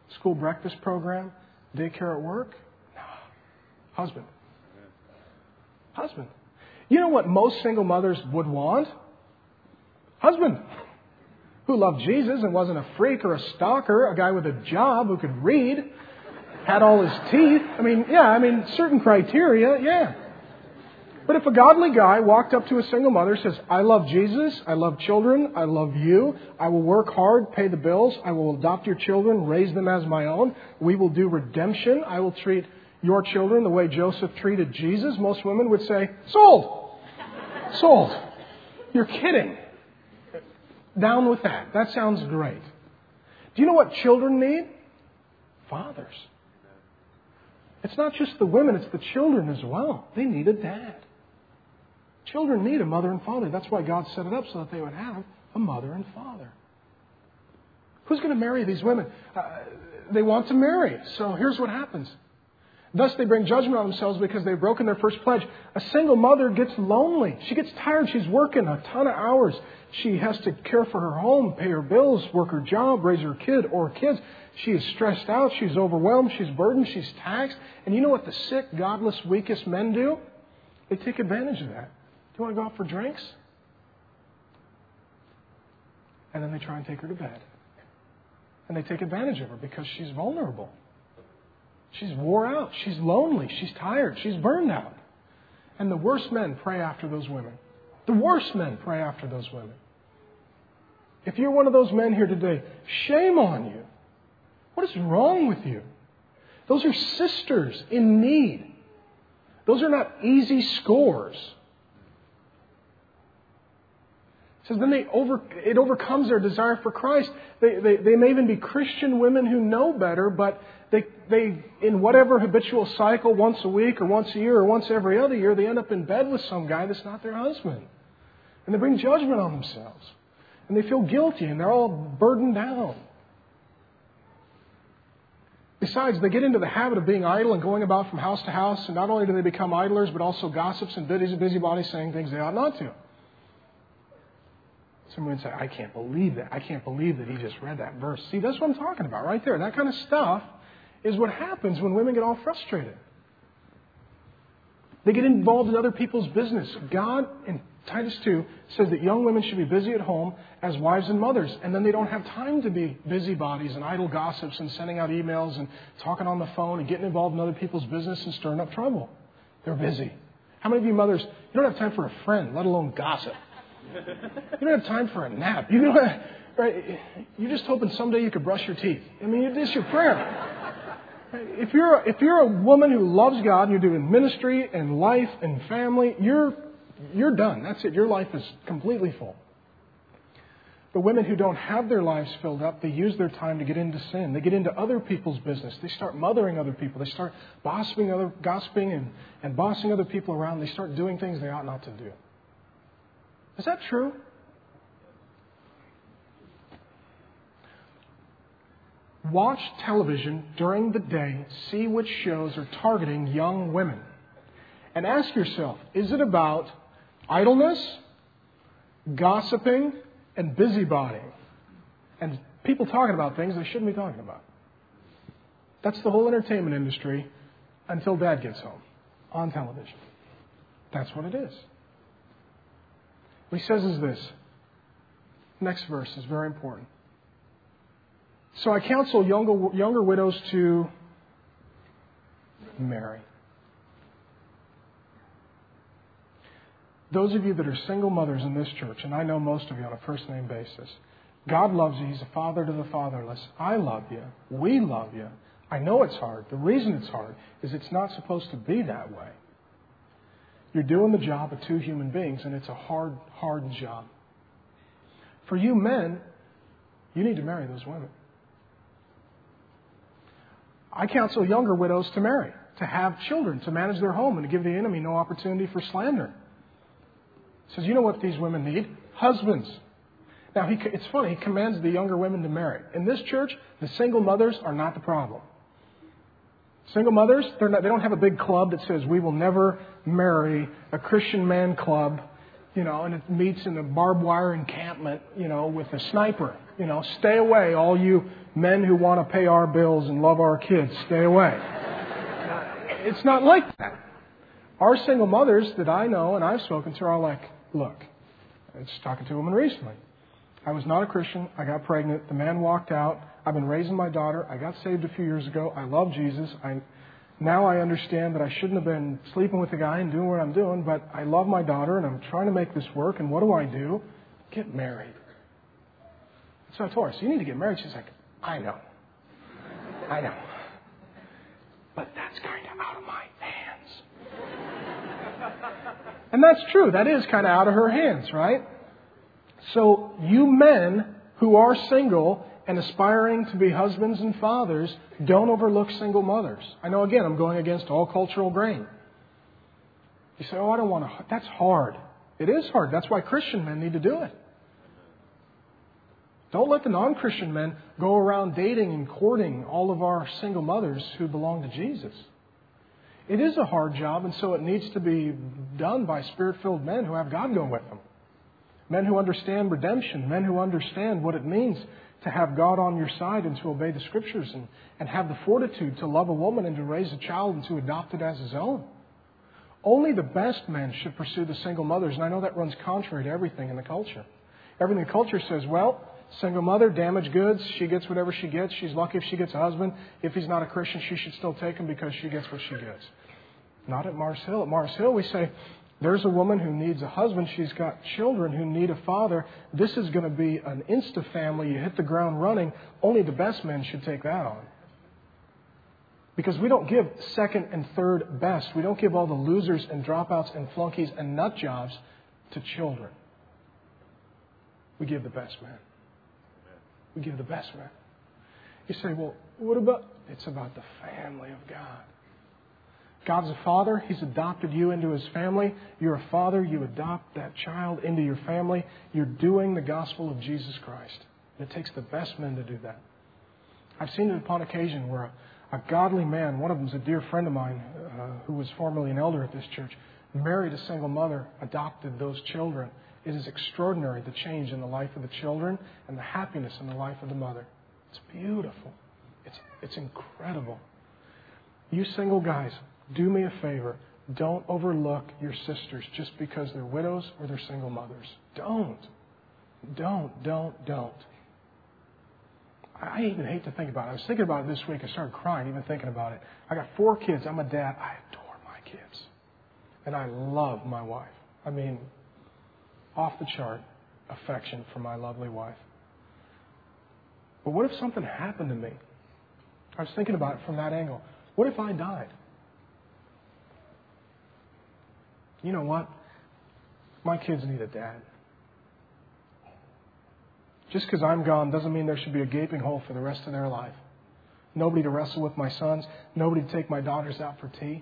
school breakfast program, daycare at work? No. Husband. Husband. You know what most single mothers would want? Husband. Who loved Jesus and wasn't a freak or a stalker, a guy with a job who could read, had all his teeth. I mean, yeah, I mean, certain criteria, yeah. But if a godly guy walked up to a single mother and says, I love Jesus, I love children, I love you, I will work hard, pay the bills, I will adopt your children, raise them as my own, we will do redemption, I will treat your children the way Joseph treated Jesus, most women would say, sold! Sold! You're kidding. Down with that. That sounds great. Do you know what children need? Fathers. It's not just the women, it's the children as well. They need a dad. Children need a mother and father. That's why God set it up so that they would have a mother and father. Who's going to marry these women? Uh, they want to marry. So here's what happens. Thus they bring judgment on themselves because they've broken their first pledge. A single mother gets lonely. She gets tired. She's working a ton of hours. She has to care for her home, pay her bills, work her job, raise her kid or kids. She is stressed out. She's overwhelmed. She's burdened. She's taxed. And you know what the sick, godless, weakest men do? They take advantage of that. Do you want to go out for drinks? And then they try and take her to bed. And they take advantage of her because she's vulnerable. She's wore out. She's lonely. She's tired. She's burned out. And the worst men pray after those women. The worst men pray after those women. If you're one of those men here today, shame on you. What is wrong with you? Those are sisters in need. Those are not easy scores. It says then they over, it overcomes their desire for Christ. They, they, they may even be Christian women who know better, but they, they, in whatever habitual cycle, once a week or once a year or once every other year, they end up in bed with some guy that's not their husband. And they bring judgment on themselves. And they feel guilty and they're all burdened down. Besides, they get into the habit of being idle and going about from house to house. And not only do they become idlers, but also gossips and busybodies saying things they ought not to. Someone would say, I can't believe that. I can't believe that he just read that verse. See, that's what I'm talking about right there. That kind of stuff is what happens when women get all frustrated. They get involved in other people's business. God, in Titus two, says that young women should be busy at home as wives and mothers. And then they don't have time to be busybodies and idle gossips and sending out emails and talking on the phone and getting involved in other people's business and stirring up trouble. They're busy. How many of you mothers, you don't have time for a friend, let alone gossip? You don't have time for a nap. You don't have, right? You're just hoping someday you could brush your teeth. I mean, it's your prayer. If you're if you're a woman who loves God and you're doing ministry and life and family, you're you're done. That's it. Your life is completely full. The women who don't have their lives filled up, they use their time to get into sin. They get into other people's business. They start mothering other people. They start gossiping, other, gossiping and, and bossing other people around. They start doing things they ought not to do. Is that true? Watch television during the day. See which shows are targeting young women. And ask yourself, is it about idleness, gossiping, and busybodying? And people talking about things they shouldn't be talking about. That's the whole entertainment industry until Dad gets home on television. That's what it is. What he says is this. Next verse is very important. So I counsel younger, younger widows to marry. Those of you that are single mothers in this church, and I know most of you on a first name basis, God loves you. He's a father to the fatherless. I love you. We love you. I know it's hard. The reason it's hard is it's not supposed to be that way. You're doing the job of two human beings, and it's a hard, hard job. For you men, you need to marry those women. I counsel younger widows to marry, to have children, to manage their home, and to give the enemy no opportunity for slander. He says, you know what these women need? Husbands. Now, he, it's funny, he commands the younger women to marry. In this church, the single mothers are not the problem. Single mothers, they're not, they don't have a big club that says, we will never marry, a Christian man club, you know, and it meets in a barbed wire encampment, you know, with a sniper. You know, stay away, all you men who want to pay our bills and love our kids. Stay away. It's not like that. Our single mothers that I know and I've spoken to are like, look, I was talking to a woman recently. I was not a Christian. I got pregnant. The man walked out. I've been raising my daughter. I got saved a few years ago. I love Jesus. I Now I understand that I shouldn't have been sleeping with a guy and doing what I'm doing, but I love my daughter and I'm trying to make this work. And what do I do? Get married. So I told her, so you need to get married. She's like, I know. I know. But that's kind of out of my hands. And that's true. That is kind of out of her hands, right? So you men who are single and aspiring to be husbands and fathers, don't overlook single mothers. I know, again, I'm going against all cultural grain. You say, oh, I don't want to. That's hard. It is hard. That's why Christian men need to do it. Don't let the non-Christian men go around dating and courting all of our single mothers who belong to Jesus. It is a hard job, and so it needs to be done by Spirit-filled men who have God go with them. Men who understand redemption. Men who understand what it means to have God on your side and to obey the Scriptures and, and have the fortitude to love a woman and to raise a child and to adopt it as his own. Only the best men should pursue the single mothers, and I know that runs contrary to everything in the culture. Everything in the culture says, well, single mother, damaged goods, she gets whatever she gets. She's lucky if she gets a husband. If he's not a Christian, she should still take him because she gets what she gets. Not at Mars Hill. At Mars Hill, we say, there's a woman who needs a husband. She's got children who need a father. This is going to be an insta-family. You hit the ground running. Only the best men should take that on. Because we don't give second and third best. We don't give all the losers and dropouts and flunkies and nut jobs to children. We give the best men. We give the best men. You say, well, what about? It's about the family of God. God's a father. He's adopted you into His family. You're a father. You adopt that child into your family. You're doing the gospel of Jesus Christ. And it takes the best men to do that. I've seen it upon occasion where a, a godly man, one of them is a dear friend of mine uh, who was formerly an elder at this church, married a single mother, adopted those children. It is extraordinary, the change in the life of the children and the happiness in the life of the mother. It's beautiful. It's, it's incredible. You single guys, do me a favor. Don't overlook your sisters just because they're widows or they're single mothers. Don't. Don't, don't, don't. I even hate to think about it. I was thinking about it this week. I started crying even thinking about it. I got four kids. I'm a dad. I adore my kids. And I love my wife. I mean, off the chart affection for my lovely wife. But what if something happened to me? I was thinking about it from that angle. What if I died? You know what? My kids need a dad. Just because I'm gone doesn't mean there should be a gaping hole for the rest of their life. Nobody to wrestle with my sons. Nobody to take my daughters out for tea.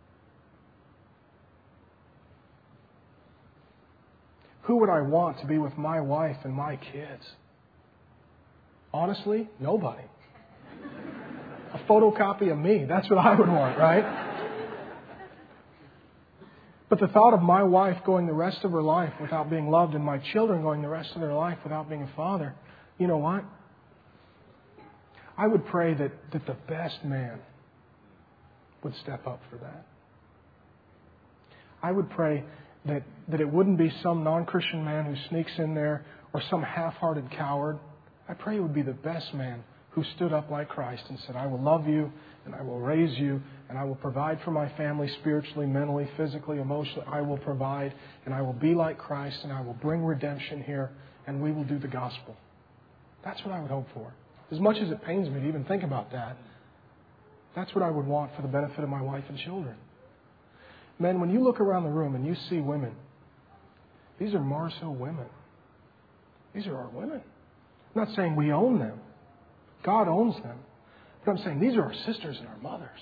Who would I want to be with my wife and my kids? Honestly, nobody. A photocopy of me. That's what I would want, right? But the thought of my wife going the rest of her life without being loved and my children going the rest of their life without being a father, you know what? I would pray that, that the best man would step up for that. I would pray that, that it wouldn't be some non-Christian man who sneaks in there or some half-hearted coward. I pray it would be the best man who stood up like Christ and said, I will love you and I will raise you and I will provide for my family spiritually, mentally, physically, emotionally. I will provide and I will be like Christ and I will bring redemption here and we will do the gospel. That's what I would hope for. As much as it pains me to even think about that, that's what I would want for the benefit of my wife and children. Men, when you look around the room and you see women, these are Mars Hill women. These are our women. I'm not saying we own them. God owns them. But I'm saying these are our sisters and our mothers.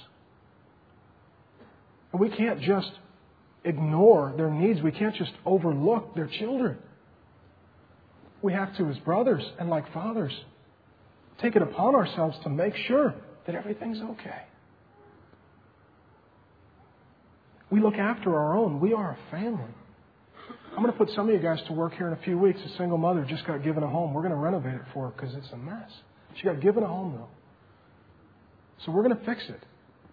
And we can't just ignore their needs. We can't just overlook their children. We have to, as brothers and like fathers, take it upon ourselves to make sure that everything's okay. We look after our own. We are a family. I'm going to put some of you guys to work here in a few weeks. A single mother just got given a home. We're going to renovate it for her because it's a mess. She got given a home, though. So we're going to fix it.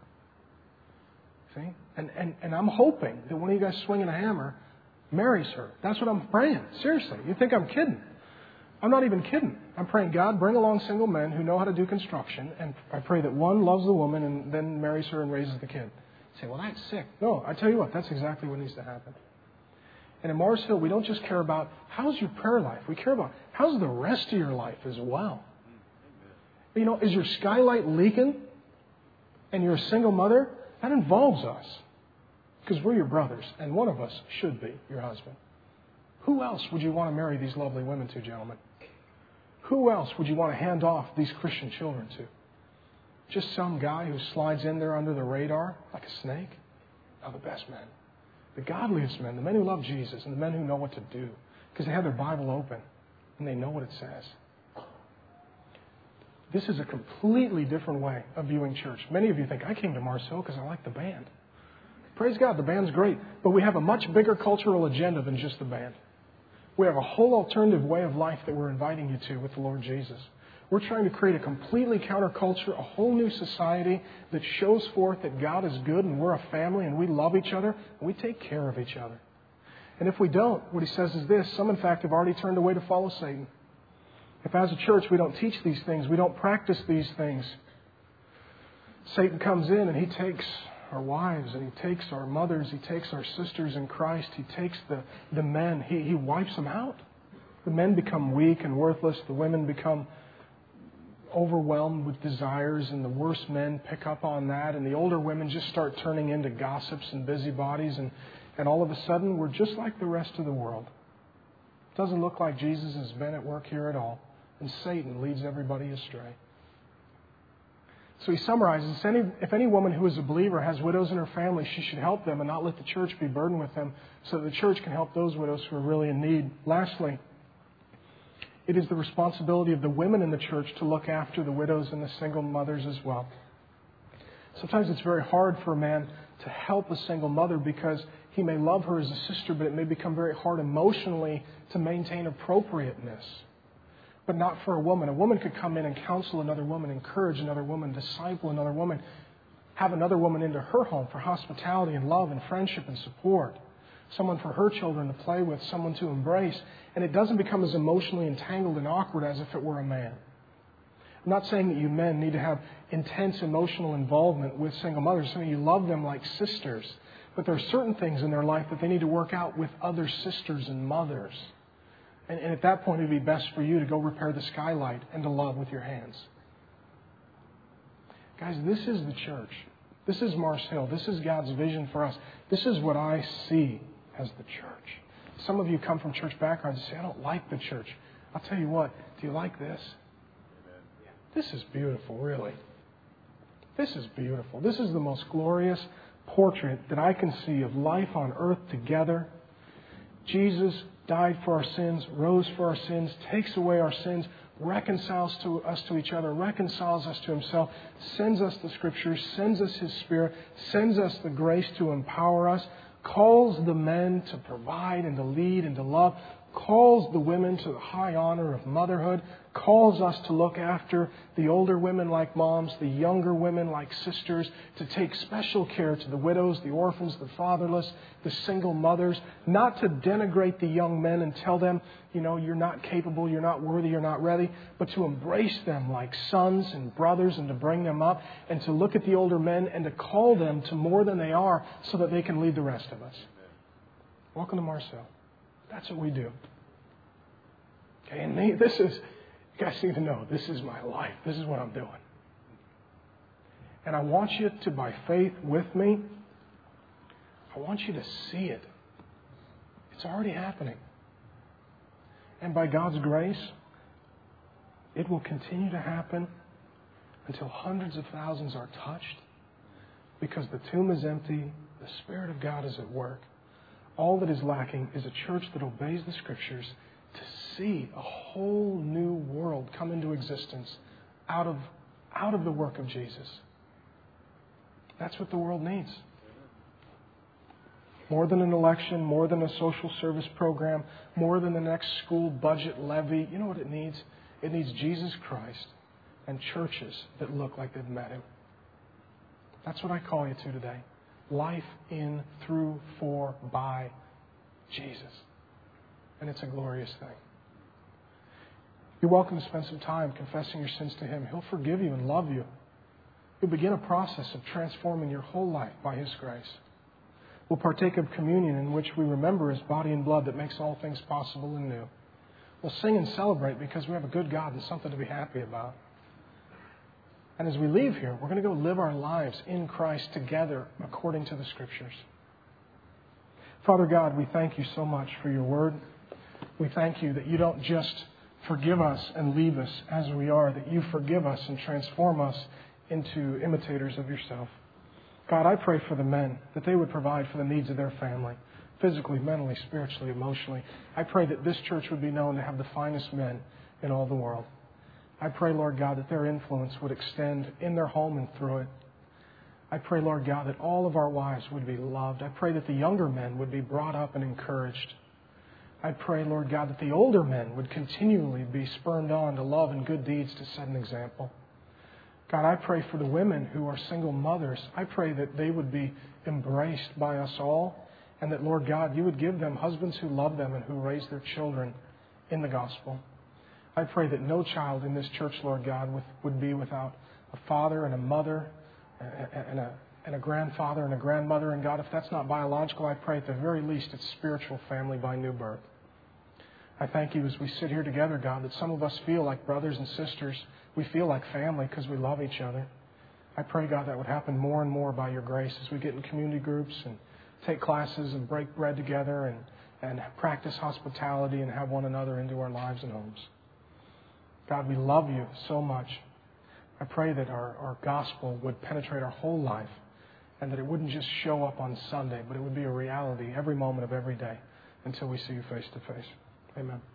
See? And, and, and I'm hoping that one of you guys swinging a hammer marries her. That's what I'm praying. Seriously. You think I'm kidding? I'm not even kidding. I'm praying, God, bring along single men who know how to do construction. And I pray that one loves the woman and then marries her and raises the kid. You say, well, that's sick. No, I tell you what, that's exactly what needs to happen. And in Mars Hill, we don't just care about how's your prayer life. We care about how's the rest of your life as well. You know, is your skylight leaking and you're a single mother? That involves us because we're your brothers and one of us should be your husband. Who else would you want to marry these lovely women to, gentlemen? Who else would you want to hand off these Christian children to? Just some guy who slides in there under the radar like a snake? No, the best men. The godliest men, the men who love Jesus and the men who know what to do because they have their Bible open and they know what it says. This is a completely different way of viewing church. Many of you think, I came to Mars Hill because I like the band. Praise God, the band's great. But we have a much bigger cultural agenda than just the band. We have a whole alternative way of life that we're inviting you to with the Lord Jesus. We're trying to create a completely counterculture, a whole new society that shows forth that God is good and we're a family and we love each other and we take care of each other. And if we don't, what he says is this, some in fact have already turned away to follow Satan. If as a church we don't teach these things, we don't practice these things, Satan comes in and he takes our wives and he takes our mothers, he takes our sisters in Christ, he takes the, the men, he, he wipes them out. The men become weak and worthless, the women become overwhelmed with desires, and the worse men pick up on that, and the older women just start turning into gossips and busybodies, and, and all of a sudden we're just like the rest of the world. It doesn't look like Jesus has been at work here at all, and Satan leads everybody astray. So he summarizes, if any, if any woman who is a believer has widows in her family, she should help them and not let the church be burdened with them so that the church can help those widows who are really in need. Lastly, it is the responsibility of the women in the church to look after the widows and the single mothers as well. Sometimes it's very hard for a man to help a single mother because he may love her as a sister, but it may become very hard emotionally to maintain appropriateness. But not for a woman. A woman could come in and counsel another woman, encourage another woman, disciple another woman, have another woman into her home for hospitality and love and friendship and support. Someone for her children to play with, someone to embrace. And it doesn't become as emotionally entangled and awkward as if it were a man. I'm not saying that you men need to have intense emotional involvement with single mothers. Some of you love them like sisters. But there are certain things in their life that they need to work out with other sisters and mothers. And, and at that point, it would be best for you to go repair the skylight and to love with your hands. Guys, this is the church. This is Mars Hill. This is God's vision for us. This is what I see as the church. Some of you come from church backgrounds and say, I don't like the church. I'll tell you what, do you like this? This is beautiful, really. This is beautiful. This is the most glorious portrait that I can see of life on earth together. Jesus died for our sins, rose for our sins, takes away our sins, reconciles to us to each other, reconciles us to Himself, sends us the Scriptures, sends us His Spirit, sends us the grace to empower us, calls the men to provide and to lead and to love, calls the women to the high honor of motherhood, calls us to look after the older women like moms, the younger women like sisters, to take special care to the widows, the orphans, the fatherless, the single mothers, not to denigrate the young men and tell them, you know, you're not capable, you're not worthy, you're not ready, but to embrace them like sons and brothers and to bring them up and to look at the older men and to call them to more than they are so that they can lead the rest of us. Welcome to Mars Hill. That's what we do. Okay, and me, this is, you guys need to know, this is my life. This is what I'm doing. And I want you to, by faith with me, I want you to see it. It's already happening. And by God's grace, it will continue to happen until hundreds of thousands are touched because the tomb is empty, the Spirit of God is at work. All that is lacking is a church that obeys the Scriptures to see a whole new world come into existence out of, out of the work of Jesus. That's what the world needs. More than an election, more than a social service program, more than the next school budget levy. You know what it needs? It needs Jesus Christ and churches that look like they've met Him. That's what I call you to today. Life in, through, for, by Jesus. And it's a glorious thing. You're welcome to spend some time confessing your sins to Him. He'll forgive you and love you. You'll begin a process of transforming your whole life by His grace. We'll partake of communion, in which we remember His body and blood that makes all things possible and new. We'll sing and celebrate because we have a good God and something to be happy about. And as we leave here, we're going to go live our lives in Christ together according to the Scriptures. Father God, we thank you so much for your word. We thank you that you don't just forgive us and leave us as we are, that you forgive us and transform us into imitators of yourself. God, I pray for the men, that they would provide for the needs of their family, physically, mentally, spiritually, emotionally. I pray that this church would be known to have the finest men in all the world. I pray, Lord God, that their influence would extend in their home and through it. I pray, Lord God, that all of our wives would be loved. I pray that the younger men would be brought up and encouraged. I pray, Lord God, that the older men would continually be spurred on to love and good deeds to set an example. God, I pray for the women who are single mothers. I pray that they would be embraced by us all, and that, Lord God, you would give them husbands who love them and who raise their children in the gospel. I pray that no child in this church, Lord God, would be without a father and a mother and a, and a grandfather and a grandmother. And God, if that's not biological, I pray at the very least it's spiritual family by new birth. I thank you as we sit here together, God, that some of us feel like brothers and sisters. We feel like family because we love each other. I pray, God, that would happen more and more by your grace as we get in community groups and take classes and break bread together and, and practice hospitality and have one another into our lives and homes. God, we love you so much. I pray that our, our gospel would penetrate our whole life and that it wouldn't just show up on Sunday, but it would be a reality every moment of every day until we see you face to face. Amen.